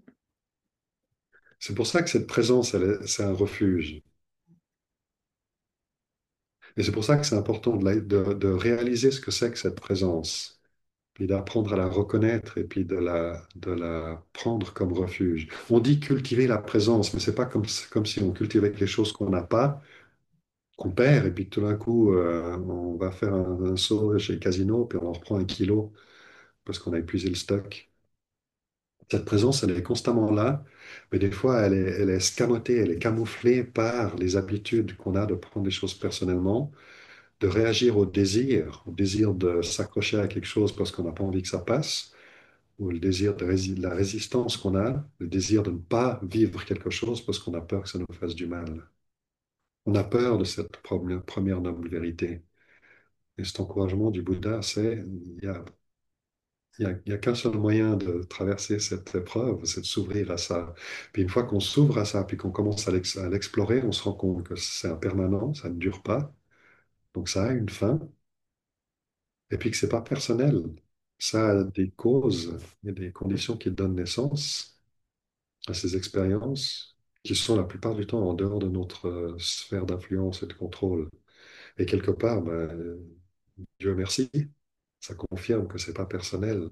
C'est pour ça que cette présence, c'est un refuge. Et c'est pour ça que c'est important de réaliser ce que c'est que cette présence, puis d'apprendre à la reconnaître et puis de la prendre comme refuge. On dit cultiver la présence, mais c'est pas comme si on cultivait les choses qu'on n'a pas, qu'on perd, et puis tout d'un coup, on va faire un saut chez le casino, puis on en reprend 1 kilo parce qu'on a épuisé le stock. Cette présence, elle est constamment là, mais des fois, elle est escamotée, elle est camouflée par les habitudes qu'on a de prendre les choses personnellement, de réagir au désir de s'accrocher à quelque chose parce qu'on n'a pas envie que ça passe, ou le désir la résistance qu'on a, le désir de ne pas vivre quelque chose parce qu'on a peur que ça nous fasse du mal. On a peur de cette première noble vérité. Et cet encouragement du Bouddha, c'est il y a qu'un seul moyen de traverser cette épreuve, c'est de s'ouvrir à ça. Puis une fois qu'on s'ouvre à ça, puis qu'on commence à l'explorer, on se rend compte que c'est impermanent, ça ne dure pas, donc ça a une fin, et puis que c'est pas personnel. Ça a des causes et des conditions qui donnent naissance à ces expériences qui sont la plupart du temps en dehors de notre sphère d'influence et de contrôle. Et quelque part, ben, Dieu merci, ça confirme que c'est pas personnel.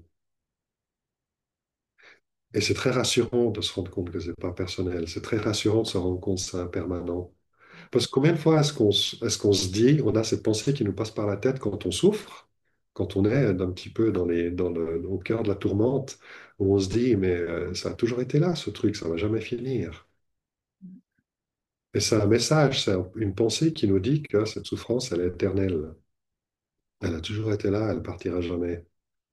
Et c'est très rassurant de se rendre compte que c'est pas personnel. C'est très rassurant de se rendre compte que c'est impermanent. Parce que combien de fois est-ce qu'on se dit, on a cette pensée qui nous passe par la tête quand on souffre, quand on est un petit peu au cœur de la tourmente, où on se dit, mais ça a toujours été là, ce truc, ça va jamais finir. Et c'est un message, c'est une pensée qui nous dit que cette souffrance, elle est éternelle. Elle a toujours été là, elle partira jamais.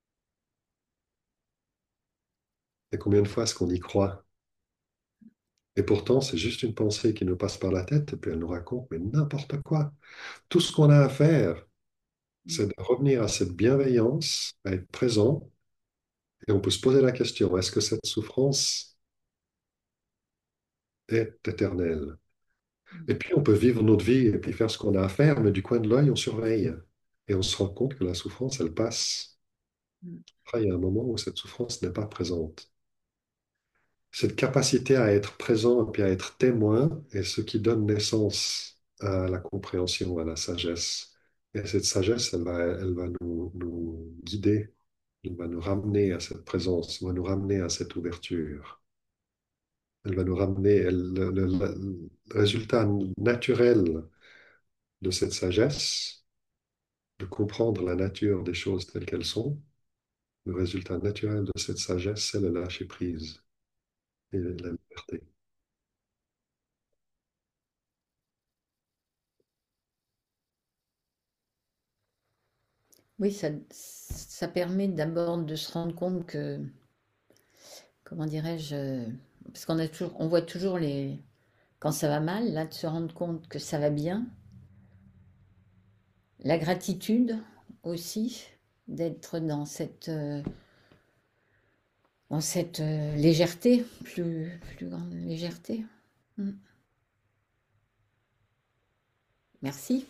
Et combien de fois est-ce qu'on y croit? Et pourtant, c'est juste une pensée qui nous passe par la tête, et puis elle nous raconte, mais n'importe quoi. Tout ce qu'on a à faire, c'est de revenir à cette bienveillance, à être présent, et on peut se poser la question, est-ce que cette souffrance est éternelle? Et puis on peut vivre notre vie et puis faire ce qu'on a à faire, mais du coin de l'œil, on surveille. Et on se rend compte que la souffrance, elle passe. Après, il y a un moment où cette souffrance n'est pas présente. Cette capacité à être présent et puis à être témoin est ce qui donne naissance à la compréhension, à la sagesse. Et cette sagesse, elle va nous guider, elle va nous ramener à cette présence, elle va nous ramener à cette ouverture. Elle va nous ramener, le résultat naturel de cette sagesse, de comprendre la nature des choses telles qu'elles sont, le résultat naturel de cette sagesse, c'est le lâcher prise et la liberté. Oui, ça permet d'abord de se rendre compte que, comment dirais-je, parce qu'on a toujours, on voit toujours quand ça va mal, là, de se rendre compte que ça va bien. La gratitude aussi, d'être dans cette légèreté, plus grande légèreté. Mm. Merci.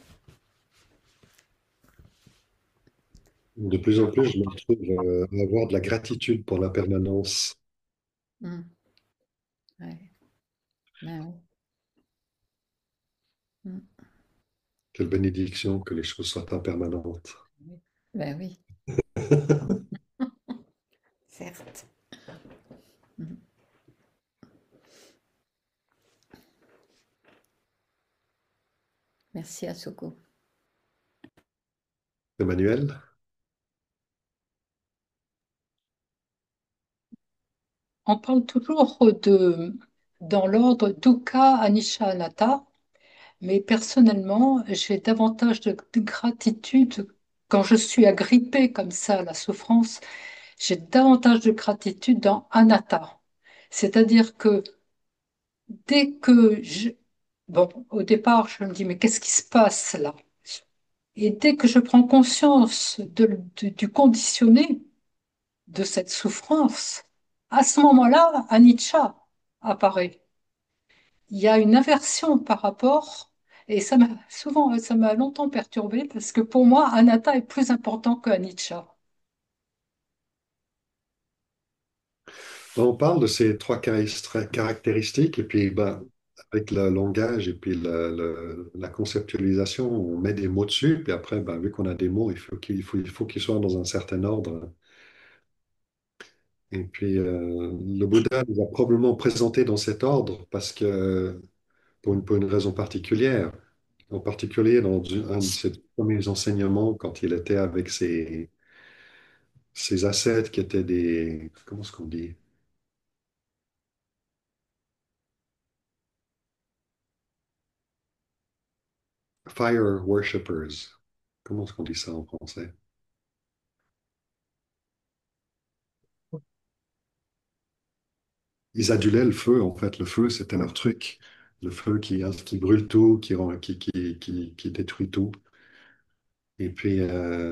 De plus en plus, je me retrouve à avoir de la gratitude pour la permanence. Mm. Ouais. Ben ouais. Mm. Quelle bénédiction que les choses soient impermanentes. Ben oui, certes. Mm. Merci à Soko. Emmanuel, On parle toujours dans l'ordre dukkha, anicca, anatta, mais personnellement, j'ai davantage de gratitude quand je suis agrippée comme ça à la souffrance. J'ai davantage de gratitude dans anatta. C'est-à-dire que dès que bon, au départ, je me dis, mais qu'est-ce qui se passe là? Et dès que je prends conscience du conditionné de cette souffrance, à ce moment-là, anicca apparaît. Il y a une aversion par rapport, et ça m'a longtemps perturbée parce que pour moi, anatta est plus important que anicca. on parle de ces trois caractéristiques, et puis ben, avec le langage et puis la conceptualisation, on met des mots dessus, puis après, ben, vu qu'on a des mots, il faut qu'ils soient dans un certain ordre. Et puis, le Bouddha nous a probablement présenté dans cet ordre parce que, pour une raison particulière. En particulier dans un de ses premiers enseignements, quand il était avec ses ascètes qui étaient des, comment est-ce qu'on dit? Fire worshippers. Comment est-ce qu'on dit ça en français? Ils adulaient le feu, en fait. Le feu, c'était leur truc. Le feu qui brûle tout, qui détruit tout. Et puis,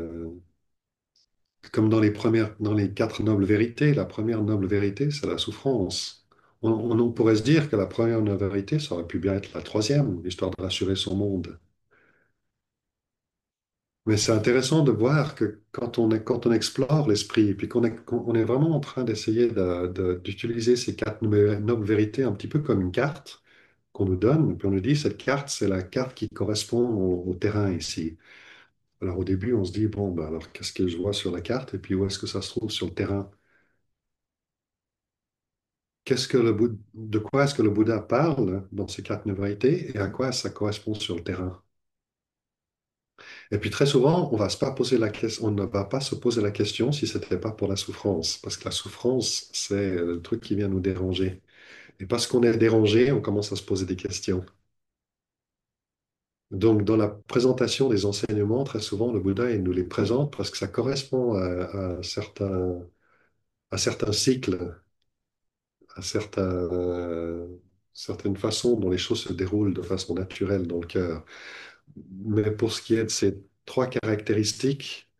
comme dans les quatre nobles vérités, la première noble vérité, c'est la souffrance. On pourrait se dire que la première noble vérité, ça aurait pu bien être la troisième, histoire de rassurer son monde. Mais c'est intéressant de voir que quand on explore l'esprit, et puis qu'on est vraiment en train d'essayer d'utiliser ces quatre nobles vérités un petit peu comme une carte qu'on nous donne, et puis on nous dit, cette carte, c'est la carte qui correspond au terrain ici. Alors au début, on se dit, bon, ben alors qu'est-ce que je vois sur la carte, et puis où est-ce que ça se trouve sur le terrain? De quoi est-ce que le Bouddha parle dans ces quatre vérités, et à quoi ça correspond sur le terrain? Et puis très souvent, on ne va pas se poser la question si ce n'était pas pour la souffrance, parce que la souffrance, c'est le truc qui vient nous déranger. Et parce qu'on est dérangé, on commence à se poser des questions. Donc, dans la présentation des enseignements, très souvent, le Bouddha, il nous les présente parce que ça correspond à certains cycles, à certaines façons dont les choses se déroulent de façon naturelle dans le cœur. Mais pour ce qui est de ces trois caractéristiques,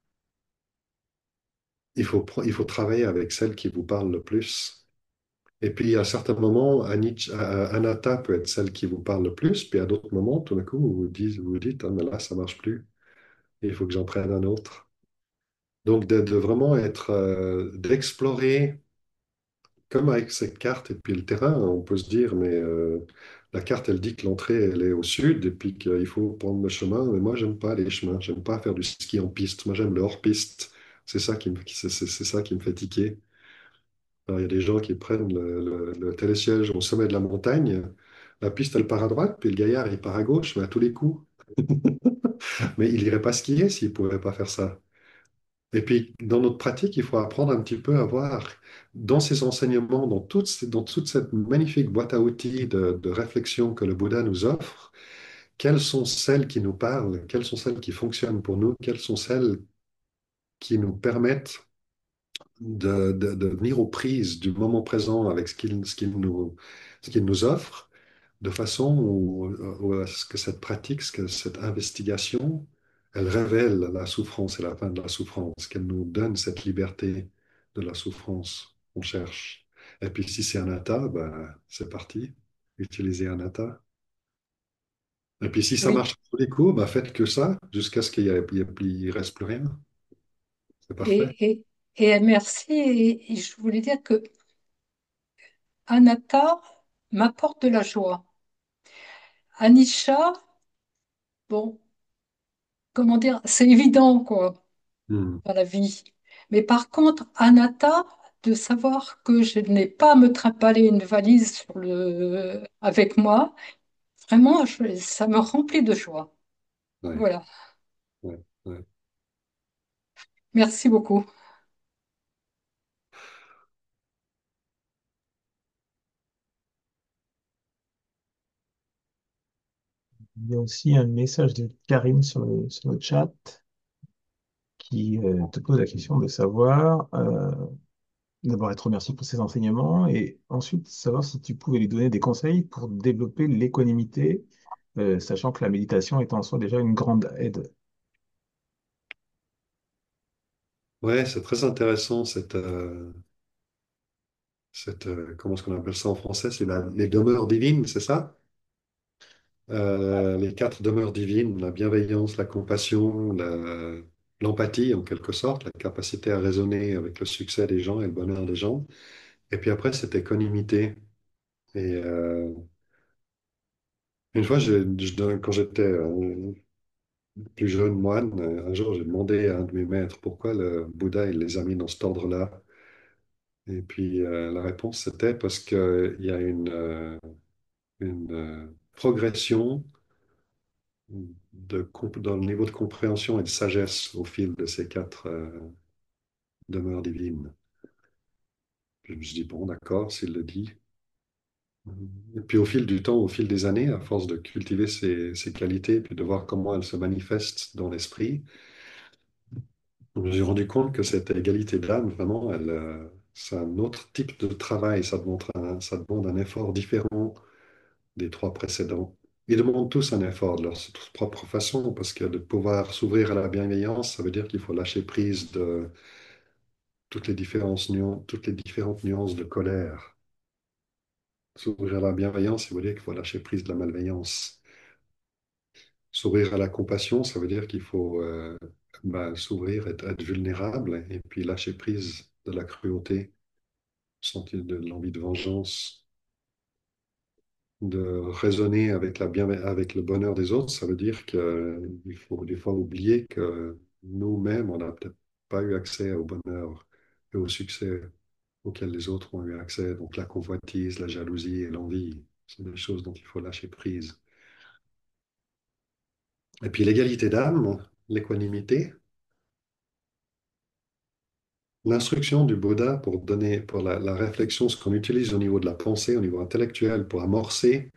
il faut travailler avec celle qui vous parle le plus. Et puis, à certains moments, Anatta peut être celle qui vous parle le plus, puis à d'autres moments, tout d'un coup, vous vous dites, ah, mais là, ça marche plus. Il faut que j'en prenne un autre. Donc, de vraiment d'explorer, comme avec cette carte et puis le terrain, on peut se dire, mais la carte, elle dit que l'entrée, elle est au sud, et puis qu'il faut prendre le chemin. Mais moi, j'aime pas les chemins. J'aime pas faire du ski en piste. Moi, j'aime le hors-piste. C'est ça qui me fait tiquer. Alors, il y a des gens qui prennent le télésiège au sommet de la montagne. La piste, elle part à droite, puis le gaillard, il part à gauche, mais à tous les coups. Mais il irait pas skier s'il pouvait pas faire ça. Et puis, dans notre pratique, il faut apprendre un petit peu à voir dans ces enseignements, dans toute cette magnifique boîte à outils de réflexion que le Bouddha nous offre, quelles sont celles qui nous parlent, quelles sont celles qui fonctionnent pour nous, quelles sont celles qui nous permettent de venir aux prises du moment présent avec ce qu'il nous offre, de façon à ce que cette pratique, que cette investigation, elle révèle la souffrance et la fin de la souffrance, qu'elle nous donne cette liberté de la souffrance qu'on cherche. Et puis si c'est anatta, ben, c'est parti, utilisez anatta. Et puis si ça Oui, marche à tous les coups, ben, faites que ça jusqu'à ce qu'il reste plus rien. C'est parfait. et, et, et merci. Et je voulais dire que Anatta m'apporte de la joie. Anisha, bon, comment dire, c'est évident, quoi, Hmm. dans la vie. Mais par contre, Anatta, de savoir que je n'ai pas à me trimballer une valise avec moi, vraiment, ça me remplit de joie. Ouais, Voilà. ouais, ouais. Merci beaucoup. Il y a aussi un message de Karine sur le chat qui te pose la question de savoir, d'abord être remercié pour ses enseignements et ensuite savoir si tu pouvais lui donner des conseils pour développer l'équanimité, sachant que la méditation est en soi déjà une grande aide. Ouais, c'est très intéressant comment est-ce qu'on appelle ça en français? C'est les demeures divines, c'est ça? Les quatre demeures divines, la bienveillance, la compassion, l'empathie en quelque sorte, la capacité à raisonner avec le succès des gens et le bonheur des gens. Et puis après, cette équanimité. Et Une fois, quand j'étais plus jeune moine, un jour, j'ai demandé à un de mes maîtres pourquoi le Bouddha il les a mis dans cet ordre-là. Et puis la réponse c'était parce qu'il y a une progression dans le niveau de compréhension et de sagesse au fil de ces quatre demeures divines. Je me suis dit, bon, d'accord, s'il le dit. Et puis au fil du temps, au fil des années, à force de cultiver ces qualités, puis de voir comment elles se manifestent dans l'esprit, je me suis rendu compte que cette égalité d'âme, vraiment, c'est un autre type de travail. Ça demande un effort différent des trois précédents. Ils demandent tous un effort de leur propre façon, parce que de pouvoir s'ouvrir à la bienveillance, ça veut dire qu'il faut lâcher prise de toutes les différentes nuances de colère. S'ouvrir à la bienveillance, ça veut dire qu'il faut lâcher prise de la malveillance. S'ouvrir à la compassion, ça veut dire qu'il faut s'ouvrir, être vulnérable, et puis lâcher prise de la cruauté, sentir de l'envie de vengeance. De raisonner avec avec le bonheur des autres, ça veut dire qu'il faut des fois oublier que nous-mêmes, on n'a peut-être pas eu accès au bonheur et au succès auxquels les autres ont eu accès. Donc la convoitise, la jalousie et l'envie, c'est des choses dont il faut lâcher prise. Et puis l'égalité d'âme, l'équanimité, l'instruction du Bouddha pour donner, pour la réflexion, ce qu'on utilise au niveau de la pensée, au niveau intellectuel, pour amorcer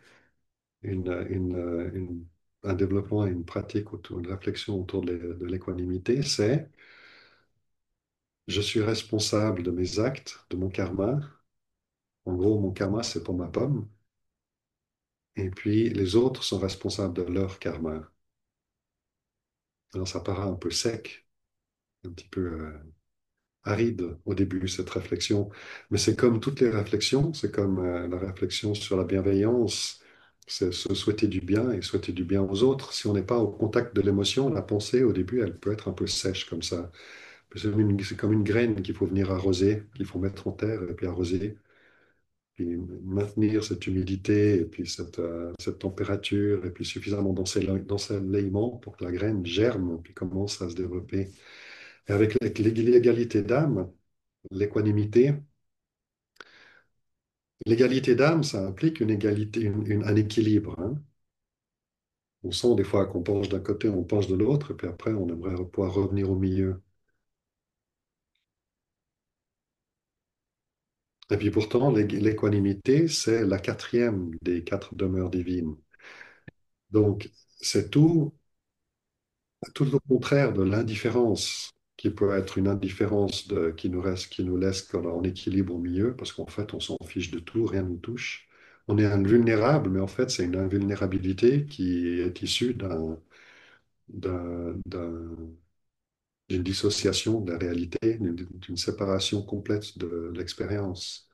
un développement et une pratique autour, une réflexion autour de l'équanimité, c'est je suis responsable de mes actes, de mon karma. En gros, mon karma, c'est pour ma pomme. Et puis, les autres sont responsables de leur karma. Alors, ça paraît un peu sec, un petit peu aride au début, cette réflexion. Mais c'est comme toutes les réflexions, c'est comme la réflexion sur la bienveillance, c'est se souhaiter du bien et souhaiter du bien aux autres. Si on n'est pas au contact de l'émotion, la pensée, au début, elle peut être un peu sèche comme ça. C'est comme une graine qu'il faut venir arroser, qu'il faut mettre en terre et puis arroser, puis maintenir cette humidité et puis cette température et puis suffisamment d'ensoleillement pour que la graine germe puis commence à se développer. Et avec l'égalité d'âme, l'équanimité, l'égalité d'âme, ça implique une égalité, un équilibre, hein. On sent des fois qu'on penche d'un côté, on penche de l'autre, et puis après, on aimerait pouvoir revenir au milieu. Et puis pourtant, l'équanimité, c'est la quatrième des quatre demeures divines. Donc, c'est tout le contraire de l'indifférence, qui peut être une indifférence qui nous laisse en équilibre au milieu, parce qu'en fait, on s'en fiche de tout, rien ne nous touche. On est invulnérable, mais en fait, c'est une invulnérabilité qui est issue d'un- d'un- d'une dissociation de la réalité, d'une séparation complète de l'expérience.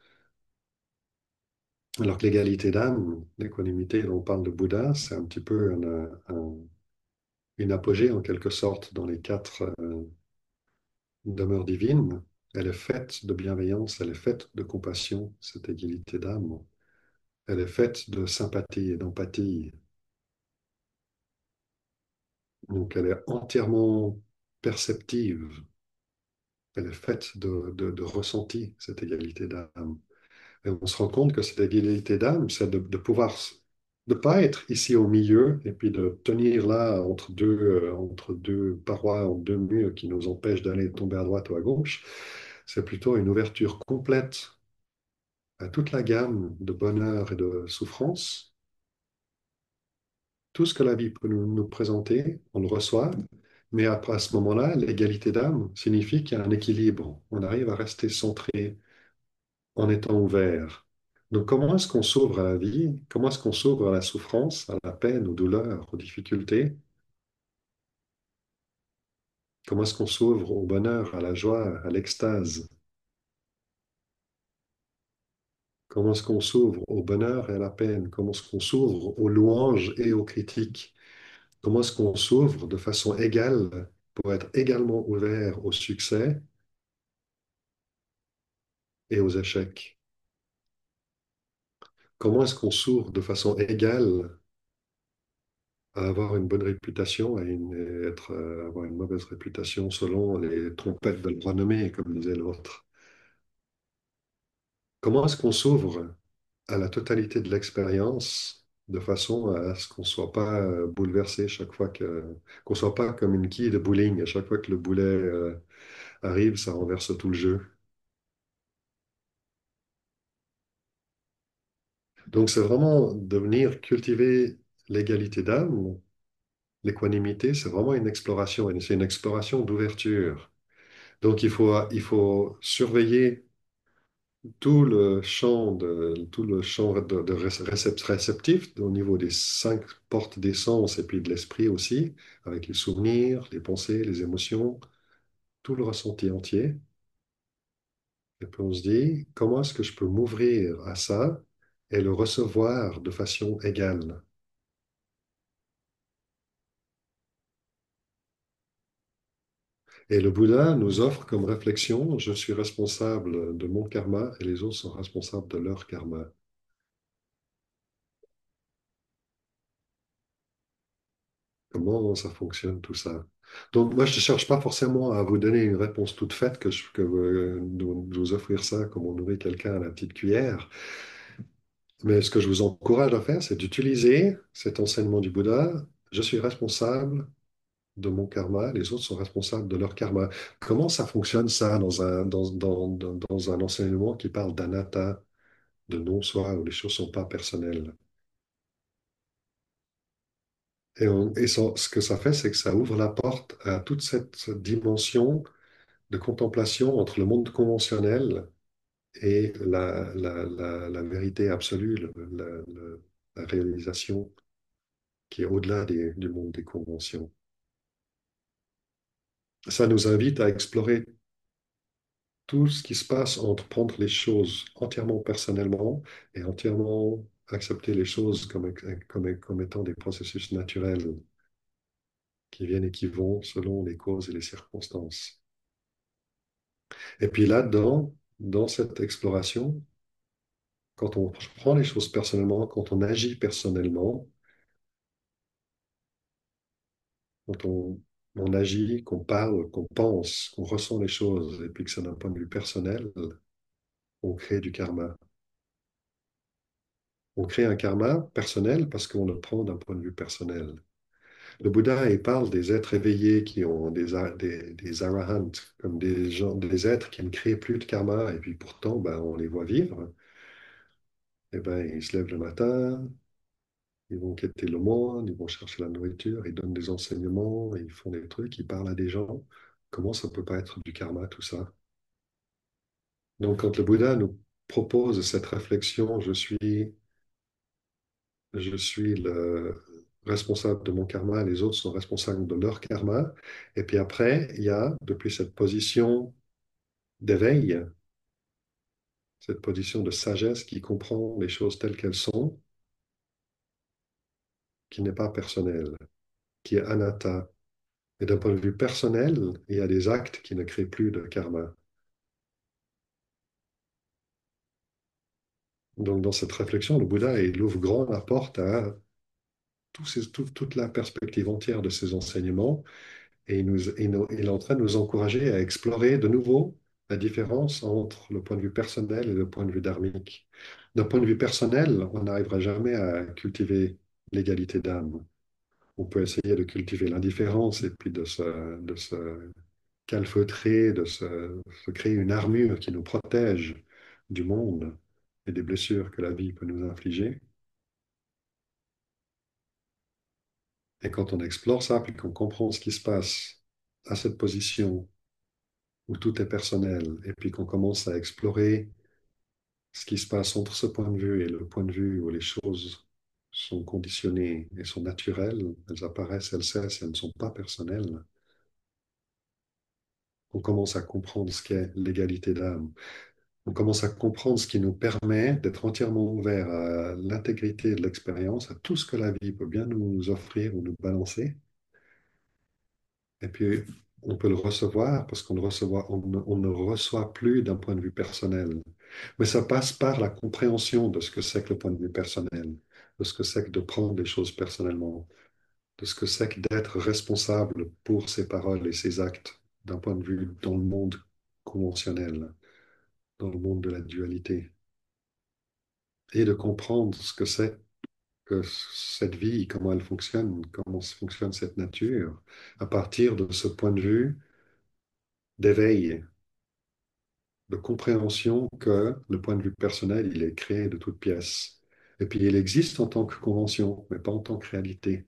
Alors que l'égalité d'âme, l'équanimité dont on parle de Bouddha, c'est un petit peu une apogée en quelque sorte dans les quatre demeures divines. Elle est faite de bienveillance, elle est faite de compassion, cette égalité d'âme. Elle est faite de sympathie et d'empathie. Donc elle est entièrement perceptive. Elle est faite de ressenti, cette égalité d'âme. Et on se rend compte que cette égalité d'âme, c'est de pouvoir ne pas être ici au milieu et puis de tenir là entre deux parois, entre deux murs qui nous empêchent d'aller tomber à droite ou à gauche. C'est plutôt une ouverture complète à toute la gamme de bonheur et de souffrance. Tout ce que la vie peut nous présenter, on le reçoit. Mais après, à ce moment-là, l'égalité d'âme signifie qu'il y a un équilibre. On arrive à rester centré en étant ouvert. Donc, comment est-ce qu'on s'ouvre à la vie? Comment est-ce qu'on s'ouvre à la souffrance, à la peine, aux douleurs, aux difficultés? Comment est-ce qu'on s'ouvre au bonheur, à la joie, à l'extase? Comment est-ce qu'on s'ouvre au bonheur et à la peine? Comment est-ce qu'on s'ouvre aux louanges et aux critiques? Comment est-ce qu'on s'ouvre de façon égale pour être également ouvert au succès et aux échecs? Comment est-ce qu'on s'ouvre de façon égale à avoir une bonne réputation et avoir une mauvaise réputation selon les trompettes de le renommée, comme disait l'autre. Comment est-ce qu'on s'ouvre à la totalité de l'expérience de façon à ce qu'on ne soit pas bouleversé chaque fois qu'on soit pas comme une quille de bowling, à chaque fois que le boulet arrive, ça renverse tout le jeu. Donc c'est vraiment de venir cultiver l'égalité d'âme, l'équanimité, c'est vraiment une exploration, et c'est une exploration d'ouverture. Donc il faut surveiller tout le champ réceptif au niveau des 5 portes des sens et puis de l'esprit aussi, avec les souvenirs, les pensées, les émotions, tout le ressenti entier. Et puis on se dit, comment est-ce que je peux m'ouvrir à ça et le recevoir de façon égale? Et le Bouddha nous offre comme réflexion, je suis responsable de mon karma et les autres sont responsables de leur karma. Comment ça fonctionne tout ça? Donc moi, je ne cherche pas forcément à vous donner une réponse toute faite, de vous offrir ça comme on nourrit quelqu'un à la petite cuillère. Mais ce que je vous encourage à faire, c'est d'utiliser cet enseignement du Bouddha. Je suis responsable de mon karma, les autres sont responsables de leur karma. Comment ça fonctionne ça dans un enseignement qui parle d'anatta, de non-soi, où les choses ne sont pas personnelles? Ce que ça fait, c'est que ça ouvre la porte à toute cette dimension de contemplation entre le monde conventionnel et la vérité absolue, la réalisation qui est au-delà du monde des conventions. Ça nous invite à explorer tout ce qui se passe entre prendre les choses entièrement personnellement et entièrement accepter les choses comme étant des processus naturels qui viennent et qui vont selon les causes et les circonstances. Et puis là-dedans, dans cette exploration, quand on prend les choses personnellement, quand on agit personnellement, quand on agit, qu'on parle, qu'on pense, qu'on ressent les choses, et puis que c'est d'un point de vue personnel, on crée du karma. On crée un karma personnel parce qu'on le prend d'un point de vue personnel. Le Bouddha, il parle des êtres éveillés qui ont des arahants, comme des gens, des êtres qui ne créent plus de karma, et puis pourtant, ben, on les voit vivre. Et ben, ils se lèvent le matin, ils vont quêter le monde, ils vont chercher la nourriture, ils donnent des enseignements, ils font des trucs, ils parlent à des gens. Comment ça peut pas être du karma, tout ça? Donc, quand le Bouddha nous propose cette réflexion, je suis le responsable de mon karma, les autres sont responsables de leur karma. Et puis après, il y a, depuis cette position d'éveil, cette position de sagesse qui comprend les choses telles qu'elles sont, qui n'est pas personnelle, qui est anatta. Et d'un point de vue personnel, il y a des actes qui ne créent plus de karma. Donc, dans cette réflexion, le Bouddha, il ouvre grand la porte à toute la perspective entière de ses enseignements et il est en train de nous encourager à explorer de nouveau la différence entre le point de vue personnel et le point de vue dharmique. D'un point de vue personnel, on n'arrivera jamais à cultiver l'égalité d'âme. On peut essayer de cultiver l'indifférence et puis de se calfeutrer, de se créer une armure qui nous protège du monde et des blessures que la vie peut nous infliger. Et quand on explore ça, puis qu'on comprend ce qui se passe à cette position où tout est personnel, et puis qu'on commence à explorer ce qui se passe entre ce point de vue et le point de vue où les choses sont conditionnées et sont naturelles, elles apparaissent, elles cessent, elles ne sont pas personnelles, on commence à comprendre ce qu'est l'égalité d'âme. On commence à comprendre ce qui nous permet d'être entièrement ouvert à l'intégrité de l'expérience, à tout ce que la vie peut bien nous offrir ou nous balancer. Et puis, on peut le recevoir parce on ne reçoit plus d'un point de vue personnel. Mais ça passe par la compréhension de ce que c'est que le point de vue personnel, de ce que c'est que de prendre les choses personnellement. de ce que c'est que d'être responsable pour ses paroles et ses actes d'un point de vue dans le monde conventionnel, dans le monde de la dualité, et de comprendre ce que c'est que cette vie, comment elle fonctionne, comment fonctionne cette nature, à partir de ce point de vue d'éveil, de compréhension que le point de vue personnel, il est créé de toutes pièces. Et puis il existe en tant que convention, mais pas en tant que réalité.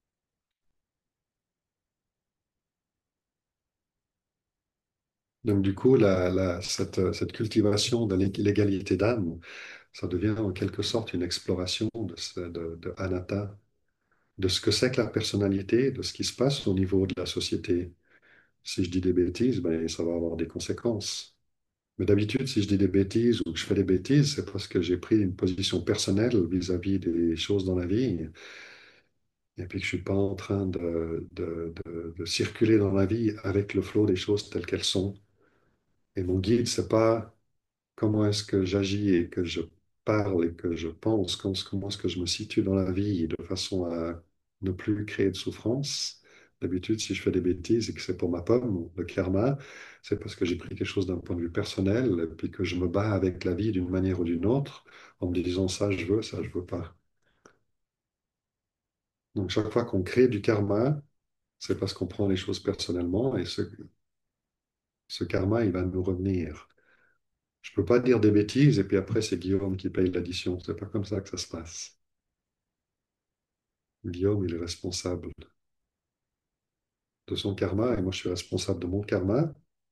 Donc du coup, cette cultivation de l'égalité d'âme, ça devient en quelque sorte une exploration de anatta, de ce que c'est que la personnalité, de ce qui se passe au niveau de la société. Si je dis des bêtises, ben, ça va avoir des conséquences. Mais d'habitude, si je dis des bêtises ou que je fais des bêtises, c'est parce que j'ai pris une position personnelle vis-à-vis des choses dans la vie, et puis que je suis pas en train de circuler dans la vie avec le flot des choses telles qu'elles sont. Et mon guide, c'est pas comment est-ce que j'agis et que je parle et que je pense, comment est-ce que je me situe dans la vie de façon à ne plus créer de souffrance. D'habitude, si je fais des bêtises et que c'est pour ma pomme, le karma, c'est parce que j'ai pris quelque chose d'un point de vue personnel et puis que je me bats avec la vie d'une manière ou d'une autre en me disant ça je veux pas. Donc chaque fois qu'on crée du karma, c'est parce qu'on prend les choses personnellement et ce karma, il va nous revenir. Je peux pas dire des bêtises et puis après c'est Guillaume qui paye l'addition. C'est pas comme ça que ça se passe. Guillaume, il est responsable de son karma et moi je suis responsable de mon karma.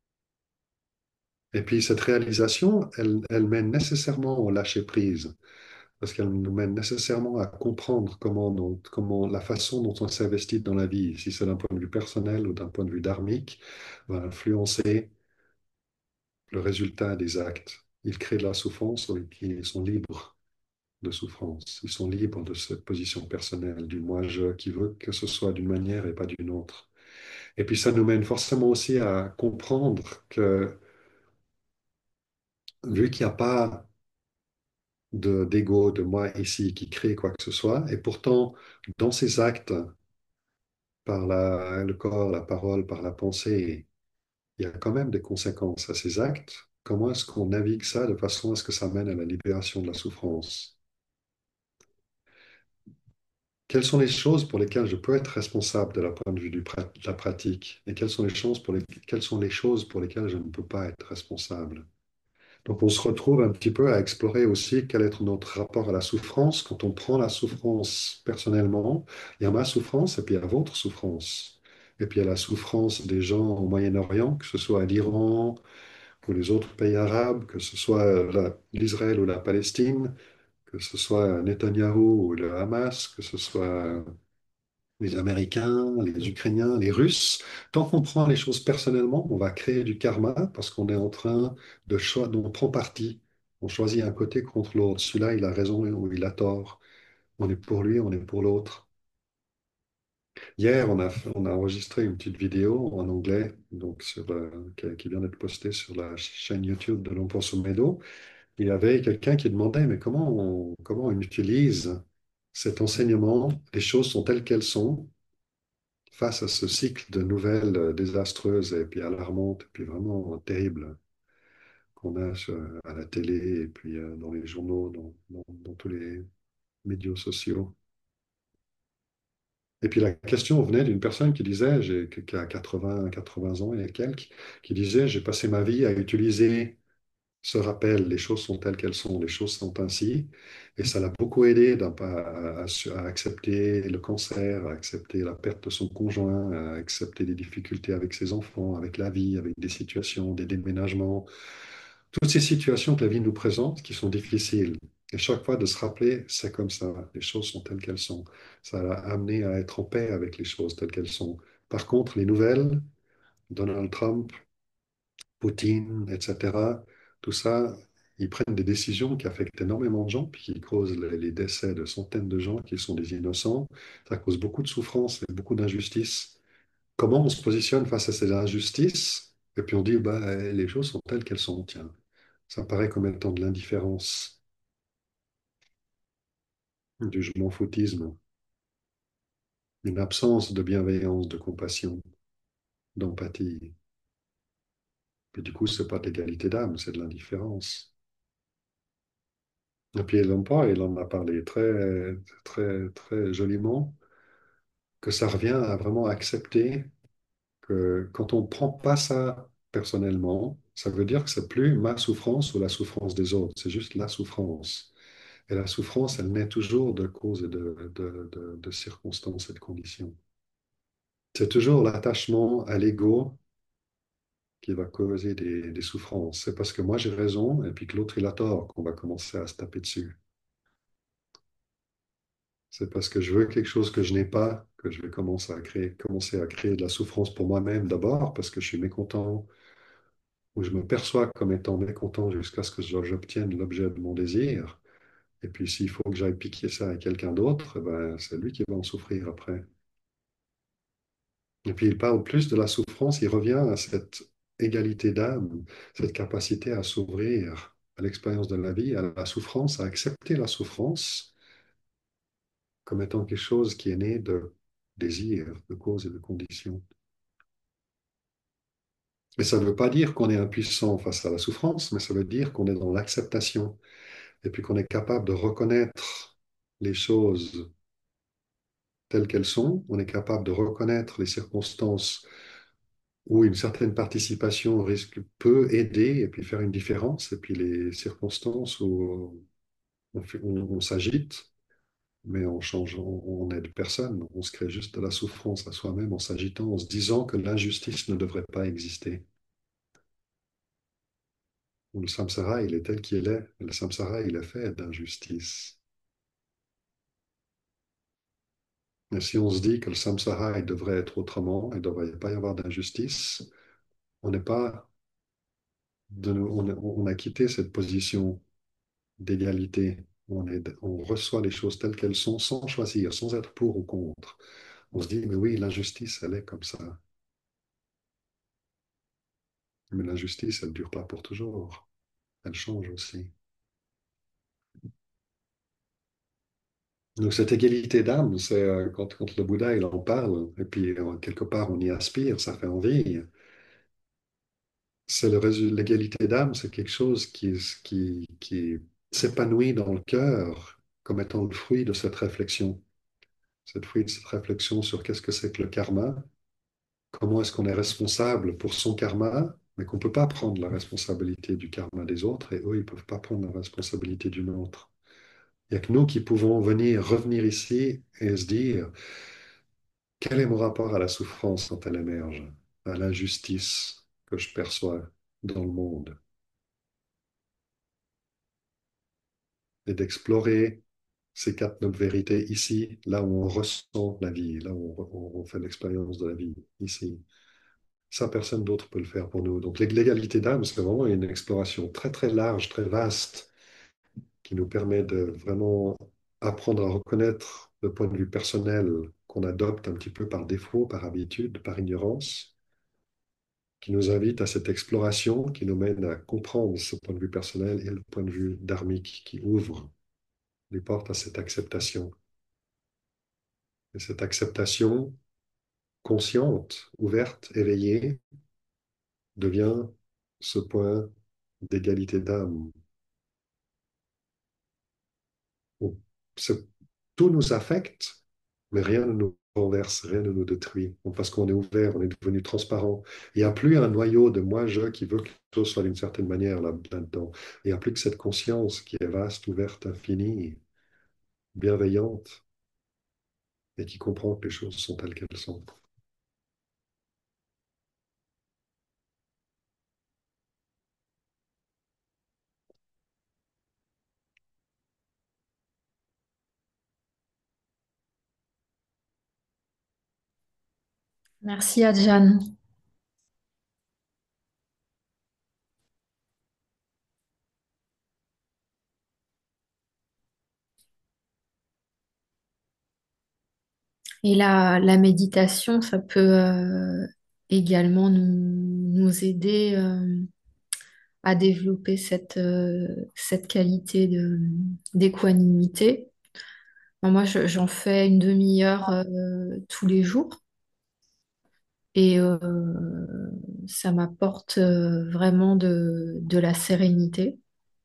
Et puis cette réalisation, elle mène nécessairement au lâcher prise parce qu'elle nous mène nécessairement à comprendre comment la façon dont on s'investit dans la vie, si c'est d'un point de vue personnel ou d'un point de vue dharmique, va influencer le résultat des actes. Ils créent de la souffrance et ils sont libres de souffrance. Ils sont libres de cette position personnelle, du moi-je qui veut que ce soit d'une manière et pas d'une autre. Et puis ça nous mène forcément aussi à comprendre que vu qu'il n'y a pas d'ego, de moi ici qui crée quoi que ce soit, et pourtant dans ces actes, par le corps, la parole, par la pensée, il y a quand même des conséquences à ces actes. Comment est-ce qu'on navigue ça de façon à ce que ça mène à la libération de la souffrance? Quelles sont les choses pour lesquelles je peux être responsable de la point de vue de la pratique? Et quelles sont les choses pour lesquelles je ne peux pas être responsable? Donc on se retrouve un petit peu à explorer aussi quel est notre rapport à la souffrance. Quand on prend la souffrance personnellement, il y a ma souffrance et puis il y a votre souffrance. Et puis il y a la souffrance des gens au Moyen-Orient, que ce soit l'Iran ou les autres pays arabes, que ce soit l'Israël ou la Palestine, que ce soit Netanyahou ou le Hamas, que ce soit les Américains, les Ukrainiens, les Russes. Tant qu'on prend les choses personnellement, on va créer du karma parce qu'on est en train on prend parti. On choisit un côté contre l'autre. Celui-là, il a raison ou il a tort. On est pour lui, on est pour l'autre. Hier, on a enregistré une petite vidéo en anglais donc qui vient d'être postée sur la chaîne YouTube de l'Empereur Meadow. Il y avait quelqu'un qui demandait, mais comment on utilise cet enseignement? Les choses sont telles qu'elles sont face à ce cycle de nouvelles désastreuses et puis alarmantes et puis vraiment terribles qu'on a à la télé et puis dans les journaux, dans tous les médias sociaux. Et puis la question venait d'une personne qui disait, qui a 80 ans et quelques, qui disait, j'ai passé ma vie à utiliser ce rappel, les choses sont telles qu'elles sont, les choses sont ainsi. Et ça l'a beaucoup aidé à accepter le cancer, à accepter la perte de son conjoint, à accepter des difficultés avec ses enfants, avec la vie, avec des situations, des déménagements. Toutes ces situations que la vie nous présente qui sont difficiles. Et chaque fois de se rappeler, c'est comme ça, les choses sont telles qu'elles sont. Ça l'a amené à être en paix avec les choses telles qu'elles sont. Par contre, les nouvelles, Donald Trump, Poutine, etc. Tout ça, ils prennent des décisions qui affectent énormément de gens, puis qui causent les décès de centaines de gens qui sont des innocents. Ça cause beaucoup de souffrance et beaucoup d'injustice. Comment on se positionne face à ces injustices? Et puis on dit, bah, les choses sont telles qu'elles sont. Tiens, ça paraît comme étant de l'indifférence, du je m'en foutisme. une absence de bienveillance, de compassion, d'empathie. Et du coup, c'est pas de l'égalité d'âme, c'est de l'indifférence. Et puis il en a parlé très, très, très joliment, que ça revient à vraiment accepter que quand on ne prend pas ça personnellement, ça veut dire que c'est plus ma souffrance ou la souffrance des autres, c'est juste la souffrance. Et la souffrance, elle naît toujours de causes et de circonstances et de conditions. C'est toujours l'attachement à l'ego qui va causer des souffrances. C'est parce que moi j'ai raison et puis que l'autre il a tort qu'on va commencer à se taper dessus. C'est parce que je veux quelque chose que je n'ai pas que je vais commencer à créer de la souffrance pour moi-même d'abord parce que je suis mécontent ou je me perçois comme étant mécontent jusqu'à ce que j'obtienne l'objet de mon désir. Et puis s'il faut que j'aille piquer ça à quelqu'un d'autre, eh ben, c'est lui qui va en souffrir après. Et puis il parle plus de la souffrance, il revient à cette égalité d'âme, cette capacité à s'ouvrir à l'expérience de la vie, à la souffrance, à accepter la souffrance comme étant quelque chose qui est né de désir, de causes et de conditions. Mais ça ne veut pas dire qu'on est impuissant face à la souffrance, mais ça veut dire qu'on est dans l'acceptation et puis qu'on est capable de reconnaître les choses telles qu'elles sont, on est capable de reconnaître les circonstances où une certaine participation peut aider et puis faire une différence, et puis les circonstances où on s'agite, mais en changeant, on n'aide personne, on se crée juste de la souffrance à soi-même en s'agitant, en se disant que l'injustice ne devrait pas exister. Le samsara, il est tel qu'il est. Le samsara, il est fait d'injustice. Et si on se dit que le samsara, il devrait être autrement, il ne devrait pas y avoir d'injustice, on n'est pas on a quitté cette position d'égalité. On reçoit les choses telles qu'elles sont sans choisir, sans être pour ou contre. On se dit, mais oui, l'injustice, elle est comme ça. Mais l'injustice, elle ne dure pas pour toujours. Elle change aussi. Donc cette égalité d'âme, c'est quand le Bouddha il en parle, et puis quelque part on y aspire, ça fait envie. L'égalité d'âme, c'est quelque chose qui s'épanouit dans le cœur comme étant le fruit de cette réflexion. Cette fruit de cette réflexion sur qu'est-ce que c'est que le karma, comment est-ce qu'on est responsable pour son karma, mais qu'on ne peut pas prendre la responsabilité du karma des autres, et eux, ils ne peuvent pas prendre la responsabilité du nôtre. Il n'y a que nous qui pouvons revenir ici et se dire, quel est mon rapport à la souffrance quand elle émerge, à l'injustice que je perçois dans le monde, et d'explorer ces quatre nobles vérités ici, là où on ressent la vie, là où on fait l'expérience de la vie, ici. Ça, personne d'autre peut le faire pour nous. Donc, l'égalité d'âme, c'est vraiment une exploration très, très large, très vaste, qui nous permet de vraiment apprendre à reconnaître le point de vue personnel qu'on adopte un petit peu par défaut, par habitude, par ignorance, qui nous invite à cette exploration, qui nous mène à comprendre ce point de vue personnel et le point de vue dharmique qui ouvre les portes à cette acceptation. Et cette acceptation consciente, ouverte, éveillée, devient ce point d'égalité d'âme. On- c'est- Tout nous affecte, mais rien ne nous renverse, rien ne nous détruit. Donc, parce qu'on est ouvert, on est devenu transparent. Il n'y a plus un noyau de moi-je qui veut que les choses soient d'une certaine manière là-dedans. Il n'y a plus que cette conscience qui est vaste, ouverte, infinie, bienveillante, et qui comprend que les choses sont telles qu'elles sont. Merci Adjane. Et la méditation, ça peut également nous aider à développer cette qualité d'équanimité. Moi, j'en fais une demi-heure tous les jours et ça m'apporte vraiment de la sérénité.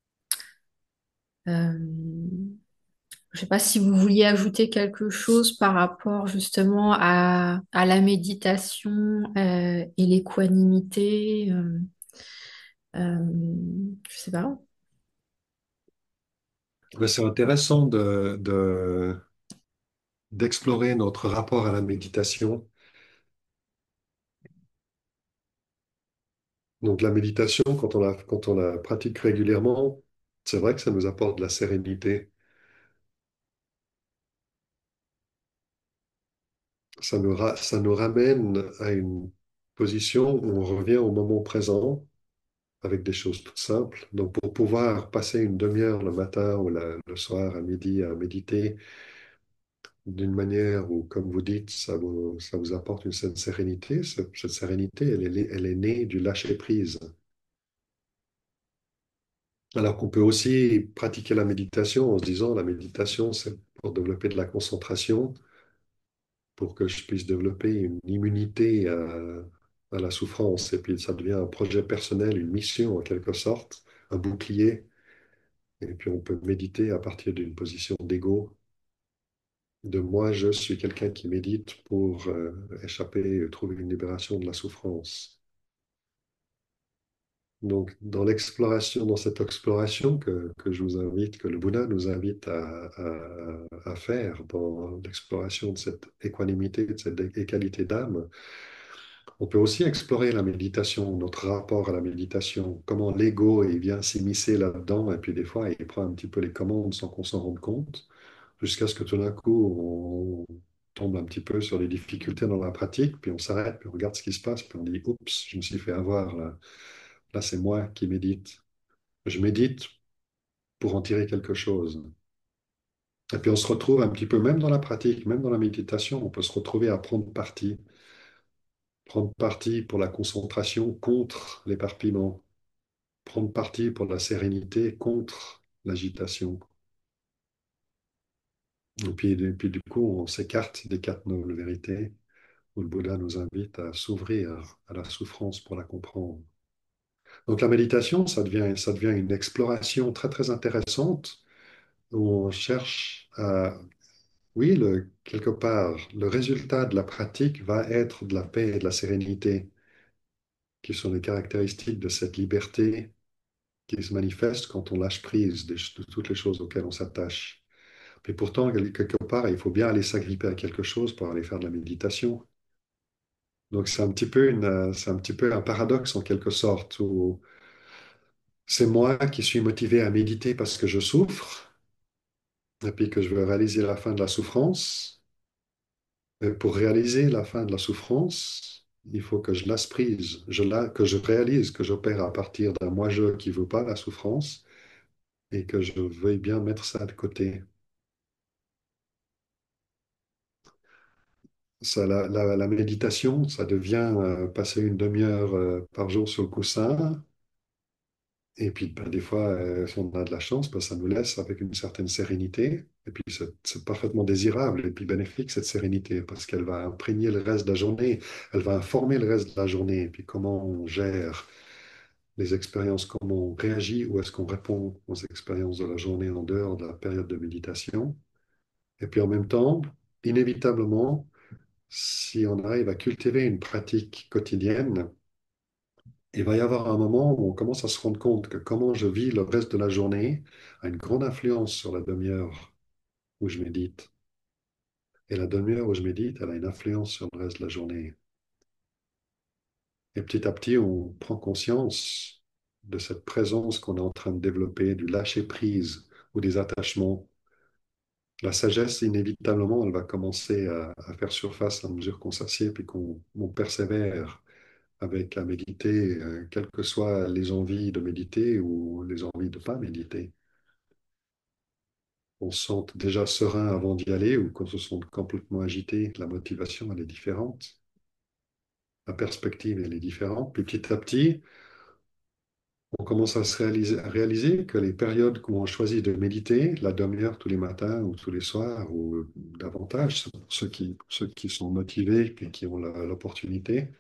Euh, je ne sais pas si vous vouliez ajouter quelque chose par rapport justement à la méditation et l'équanimité. Je sais pas. Mais c'est intéressant d'explorer notre rapport à la méditation. Donc la méditation, quand on la pratique régulièrement, c'est vrai que ça nous apporte de la sérénité. Ça nous ramène à une position où on revient au moment présent avec des choses toutes simples. Donc pour pouvoir passer une demi-heure le matin ou le soir à midi à méditer d'une manière où, comme vous dites, ça vous apporte une certaine sérénité, cette sérénité, elle est née du lâcher-prise. Alors qu'on peut aussi pratiquer la méditation en se disant, la méditation, c'est pour développer de la concentration, pour que je puisse développer une immunité à la souffrance. Et puis ça devient un projet personnel, une mission en quelque sorte, un bouclier. Et puis on peut méditer à partir d'une position d'ego, de moi, je suis quelqu'un qui médite pour échapper, trouver une libération de la souffrance. Donc, dans cette exploration que je vous invite, que le Bouddha nous invite à faire, dans l'exploration de cette équanimité, de cette égalité d'âme, on peut aussi explorer la méditation, notre rapport à la méditation, comment l'ego il vient s'immiscer là-dedans, et puis des fois, il prend un petit peu les commandes sans qu'on s'en rende compte, jusqu'à ce que tout d'un coup, on tombe un petit peu sur les difficultés dans la pratique, puis on s'arrête, puis on regarde ce qui se passe, puis on dit, oups, je me suis fait avoir là. Là, c'est moi qui médite. Je médite pour en tirer quelque chose. Et puis on se retrouve un petit peu, même dans la pratique, même dans la méditation, on peut se retrouver à prendre parti. Prendre parti pour la concentration contre l'éparpillement. Prendre parti pour la sérénité contre l'agitation. Et puis du coup, on s'écarte des quatre nobles vérités où le Bouddha nous invite à s'ouvrir à la souffrance pour la comprendre. Donc la méditation, ça devient une exploration très très intéressante où on cherche à oui, quelque part, le résultat de la pratique va être de la paix et de la sérénité, qui sont les caractéristiques de cette liberté qui se manifeste quand on lâche prise de toutes les choses auxquelles on s'attache. Mais pourtant, quelque part, il faut bien aller s'agripper à quelque chose pour aller faire de la méditation. Donc c'est un petit peu un paradoxe en quelque sorte, où c'est moi qui suis motivé à méditer parce que je souffre, et puis que je veux réaliser la fin de la souffrance. Et pour réaliser la fin de la souffrance, il faut que je laisse prise, que je réalise que j'opère à partir d'un moi-je qui ne veut pas la souffrance et que je veuille bien mettre ça de côté. La méditation, ça devient passer une demi-heure par jour sur le coussin. Et puis, ben, des fois, si on a de la chance, ben, ça nous laisse avec une certaine sérénité. Et puis, c'est parfaitement désirable et puis bénéfique, cette sérénité, parce qu'elle va imprégner le reste de la journée. Elle va informer le reste de la journée. Et puis, comment on gère les expériences, comment on réagit ou est-ce qu'on répond aux expériences de la journée en dehors de la période de méditation. Et puis, en même temps, inévitablement, si on arrive à cultiver une pratique quotidienne, il va y avoir un moment où on commence à se rendre compte que comment je vis le reste de la journée a une grande influence sur la demi-heure où je médite. Et la demi-heure où je médite, elle a une influence sur le reste de la journée. Et petit à petit, on prend conscience de cette présence qu'on est en train de développer, du lâcher-prise ou des attachements. La sagesse, inévitablement, elle va commencer à faire surface à mesure qu'on s'assied puis on persévère avec à méditer, quelles que soient les envies de méditer ou les envies de ne pas méditer. On se sente déjà serein avant d'y aller ou qu'on se sente complètement agité, la motivation, elle est différente. La perspective, elle est différente. Puis petit à petit, on commence à réaliser que les périodes où on choisit de méditer, la demi-heure tous les matins ou tous les soirs, ou davantage, c'est pour ceux qui sont motivés et qui ont l'opportunité,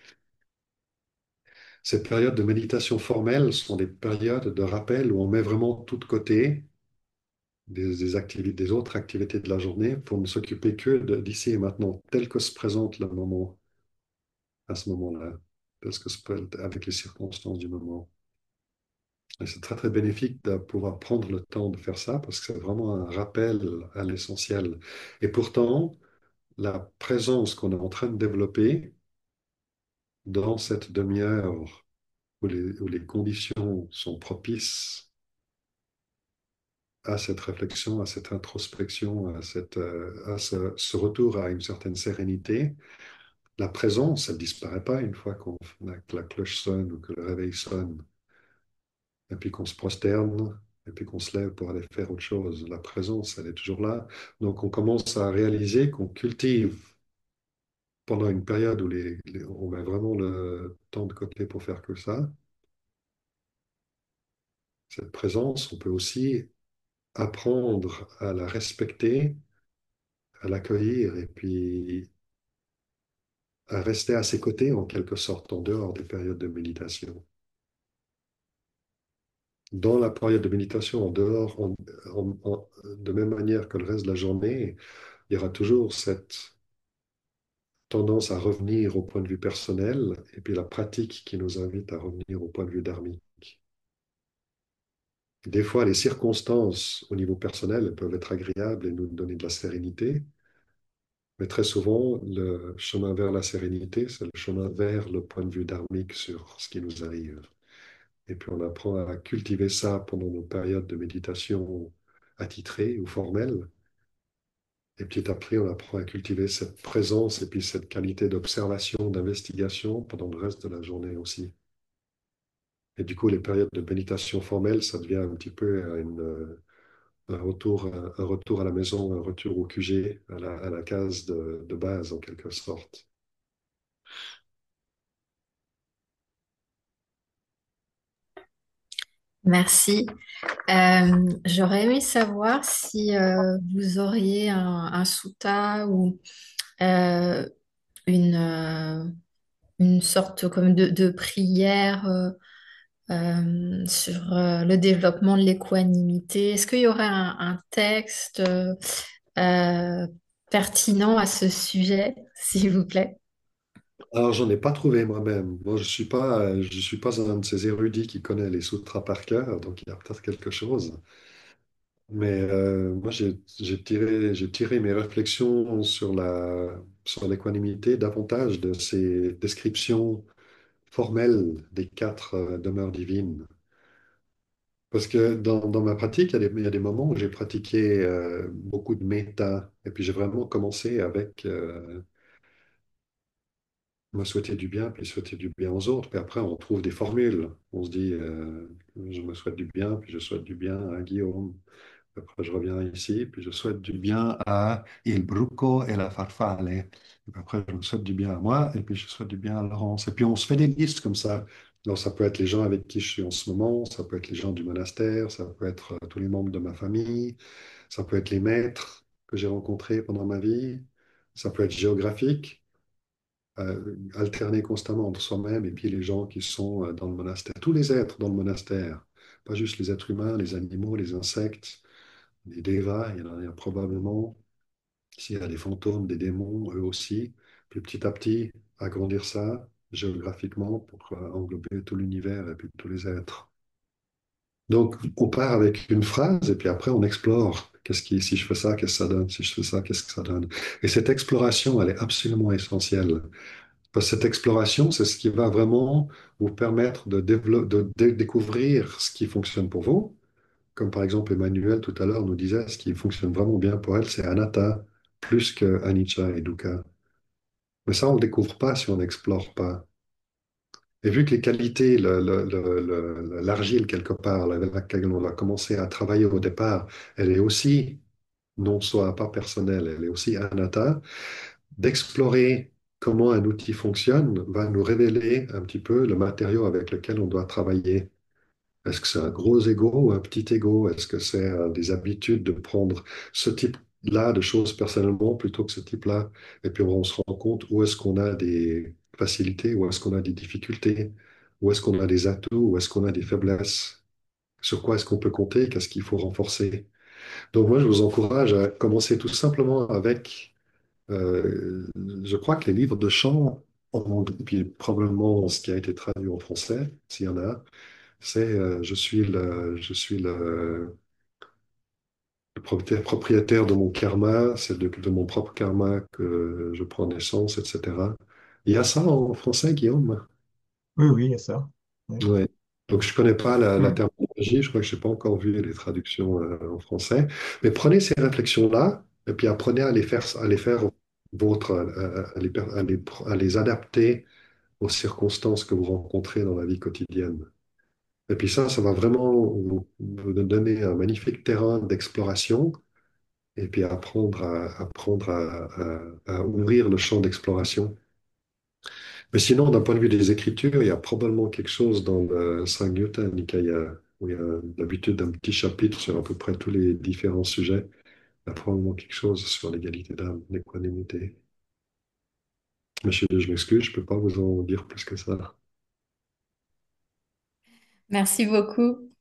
ces périodes de méditation formelle sont des périodes de rappel où on met vraiment tout de côté des activités, des autres activités de la journée pour ne s'occuper que d'ici et maintenant, tel que se présente le moment à ce moment-là, tel que se peut avec les circonstances du moment. Et c'est très, très bénéfique de pouvoir prendre le temps de faire ça parce que c'est vraiment un rappel à l'essentiel. Et pourtant, la présence qu'on est en train de développer dans cette demi-heure où les conditions sont propices à cette réflexion, à cette introspection, à ce retour à une certaine sérénité, la présence, elle ne disparaît pas une fois que la cloche sonne ou que le réveil sonne, et puis qu'on se prosterne, et puis qu'on se lève pour aller faire autre chose. La présence, elle est toujours là. Donc on commence à réaliser qu'on cultive pendant une période où on met vraiment le temps de côté pour faire que ça, cette présence, on peut aussi apprendre à la respecter, à l'accueillir, et puis à rester à ses côtés en quelque sorte, en dehors des périodes de méditation. Dans la période de méditation, en dehors, de même manière que le reste de la journée, il y aura toujours cette tendance à revenir au point de vue personnel et puis la pratique qui nous invite à revenir au point de vue dharmique. Des fois, les circonstances au niveau personnel elles peuvent être agréables et nous donner de la sérénité, mais très souvent, le chemin vers la sérénité, c'est le chemin vers le point de vue dharmique sur ce qui nous arrive. Et puis on apprend à cultiver ça pendant nos périodes de méditation attitrées ou formelles. Et petit à petit, on apprend à cultiver cette présence et puis cette qualité d'observation, d'investigation pendant le reste de la journée aussi. Et du coup, les périodes de méditation formelle, ça devient un petit peu un retour à la maison, un retour au QG, à la case de base en quelque sorte. Merci. J'aurais aimé savoir si vous auriez un sutta ou euh, une, euh, une sorte comme de prière sur le développement de l'équanimité. Est-ce qu'il y aurait un texte euh, pertinent à ce sujet, s'il vous plaît? Alors, j'en ai pas trouvé moi-même. Moi, je suis pas un de ces érudits qui connaît les sutras par cœur, donc il y a peut-être quelque chose. Mais moi, j'ai tiré mes réflexions sur l'équanimité davantage de ces descriptions formelles des quatre demeures divines. Parce que dans ma pratique, il y a des moments où j'ai pratiqué beaucoup de méta. Et puis j'ai vraiment commencé avec me souhaiter du bien, puis souhaiter du bien aux autres. Puis après, on trouve des formules. On se dit, je me souhaite du bien, puis je souhaite du bien à Guillaume. Après, je reviens ici, puis je souhaite du bien à Il Bruco et la Farfalle. Et puis après, je me souhaite du bien à moi, et puis je souhaite du bien à Laurence. Et puis, on se fait des listes comme ça. Alors, ça peut être les gens avec qui je suis en ce moment, ça peut être les gens du monastère, ça peut être tous les membres de ma famille, ça peut être les maîtres que j'ai rencontrés pendant ma vie, ça peut être géographique, alterner constamment entre soi-même et puis les gens qui sont dans le monastère. Tous les êtres dans le monastère, pas juste les êtres humains, les animaux, les insectes. Les devas, il y en a probablement. S'il y a des fantômes, des démons, eux aussi. Puis petit à petit, agrandir ça géographiquement pour englober tout l'univers et puis tous les êtres. Donc, on part avec une phrase et puis après, on explore. Si je fais ça, qu'est-ce que ça donne? Si je fais ça, qu'est-ce que ça donne? Et cette exploration, elle est absolument essentielle. Parce que cette exploration, c'est ce qui va vraiment vous permettre de découvrir ce qui fonctionne pour vous. Comme par exemple, Emmanuel tout à l'heure nous disait, ce qui fonctionne vraiment bien pour elle, c'est anatta, plus que anicca et dukkha. Mais ça, on ne le découvre pas si on n'explore pas. Et vu que les qualités, l'argile quelque part, avec laquelle on va commencer à travailler au départ, elle est aussi, non soit pas personnelle, elle est aussi anatta, d'explorer comment un outil fonctionne va nous révéler un petit peu le matériau avec lequel on doit travailler. Est-ce que c'est un gros ego ou un petit ego? Est-ce que c'est des habitudes de prendre ce type-là de choses personnellement plutôt que ce type-là? Et puis on se rend compte où est-ce qu'on a des facilités, où est-ce qu'on a des difficultés, où est-ce qu'on a des atouts, où est-ce qu'on a des faiblesses, sur quoi est-ce qu'on peut compter, qu'est-ce qu'il faut renforcer. Donc moi, je vous encourage à commencer tout simplement avec, euh, je crois que les livres de chant, puis probablement ce qui a été traduit en français, s'il y en a, c'est je suis le propriétaire de mon karma, c'est de mon propre karma que je prends naissance, etc. Il y a ça en français, Guillaume? Oui, oui, il y a ça. Oui. Ouais. Donc, je ne connais pas la Hmm. terminologie, je crois que je n'ai pas encore vu les traductions en français. Mais prenez ces réflexions-là et puis apprenez à les faire vôtres, à les adapter aux circonstances que vous rencontrez dans la vie quotidienne. Et puis ça va vraiment vous donner un magnifique terrain d'exploration et puis apprendre à ouvrir le champ d'exploration. Mais sinon, d'un point de vue des écritures, il y a probablement quelque chose dans le Samyutta Nikaya, où il y a l'habitude d'un petit chapitre sur à peu près tous les différents sujets. Il y a probablement quelque chose sur l'égalité d'âme, l'équanimité. Monsieur, je m'excuse, je ne peux pas vous en dire plus que ça. Merci beaucoup.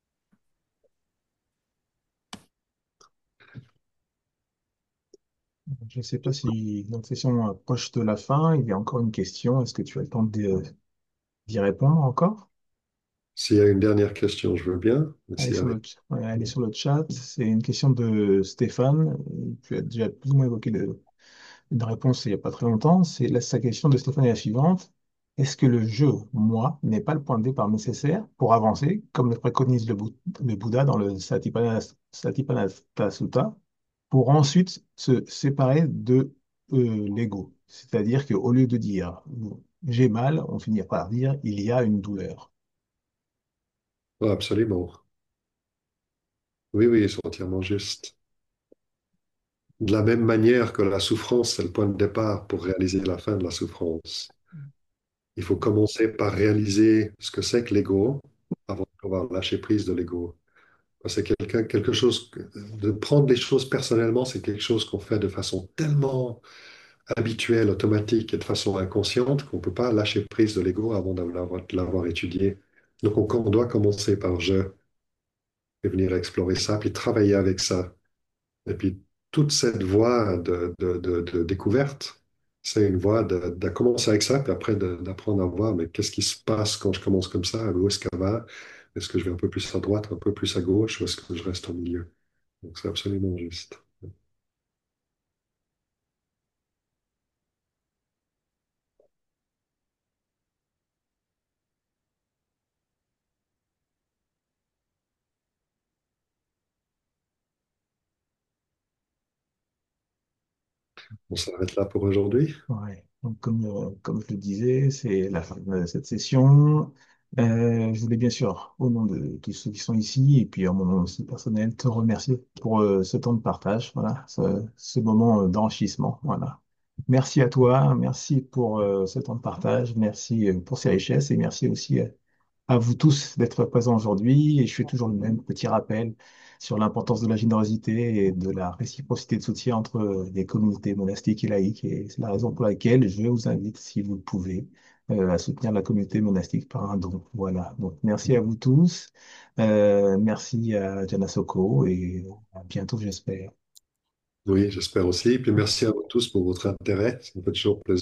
Je ne sais pas si notre session approche de la fin. Il y a encore une question. Est-ce que tu as le temps d'y répondre encore? S'il y a une dernière question, je veux bien. Mais Elle est s'il y sur avait... ouais, elle est sur le chat. C'est une question de Stéphane. Tu as déjà plus ou moins évoqué une réponse il n'y a pas très longtemps. Sa question de Stéphane est la suivante. Est-ce que le je, moi, n'est pas le point de départ nécessaire pour avancer, comme le préconise le Bouddha dans le Satipatthana Sutta, pour ensuite se séparer de l'ego? C'est-à-dire qu'au lieu de dire j'ai mal, on finit par dire il y a une douleur. Oh, absolument. Oui, oui, c'est entièrement juste. De la même manière que la souffrance, c'est le point de départ pour réaliser la fin de la souffrance. Il faut commencer par réaliser ce que c'est que l'ego avant de pouvoir lâcher prise de l'ego. C'est quelque chose, de prendre les choses personnellement, c'est quelque chose qu'on fait de façon tellement habituelle, automatique et de façon inconsciente qu'on ne peut pas lâcher prise de l'ego avant de l'avoir étudié. Donc on doit commencer par je et venir explorer ça, puis travailler avec ça. Et puis toute cette voie de découverte, c'est une voie de commencer avec ça, puis après d'apprendre à voir, mais qu'est-ce qui se passe quand je commence comme ça? Où est-ce qu'elle va? Est-ce que je vais un peu plus à droite, un peu plus à gauche, ou est-ce que je reste au milieu? Donc c'est absolument juste. On s'arrête là pour aujourd'hui. Ouais. Donc, comme je le disais, c'est la fin de cette session. Je voulais bien sûr, au nom de tous ceux qui sont ici, et puis en mon nom aussi personnel, te remercier pour ce temps de partage, voilà, ce moment d'enrichissement. Voilà. Merci à toi, merci pour ce temps de partage, merci pour ces richesses, et merci aussi à vous tous d'être présents aujourd'hui. Et je fais toujours le même petit rappel sur l'importance de la générosité et de la réciprocité de soutien entre les communautés monastiques et laïques. Et c'est la raison pour laquelle je vous invite, si vous le pouvez, à soutenir la communauté monastique par un don. Voilà. Donc, merci à vous tous. Merci à Jana Soko et à bientôt, j'espère. Oui, j'espère aussi. Et puis merci à vous tous pour votre intérêt. Ça me fait toujours plaisir.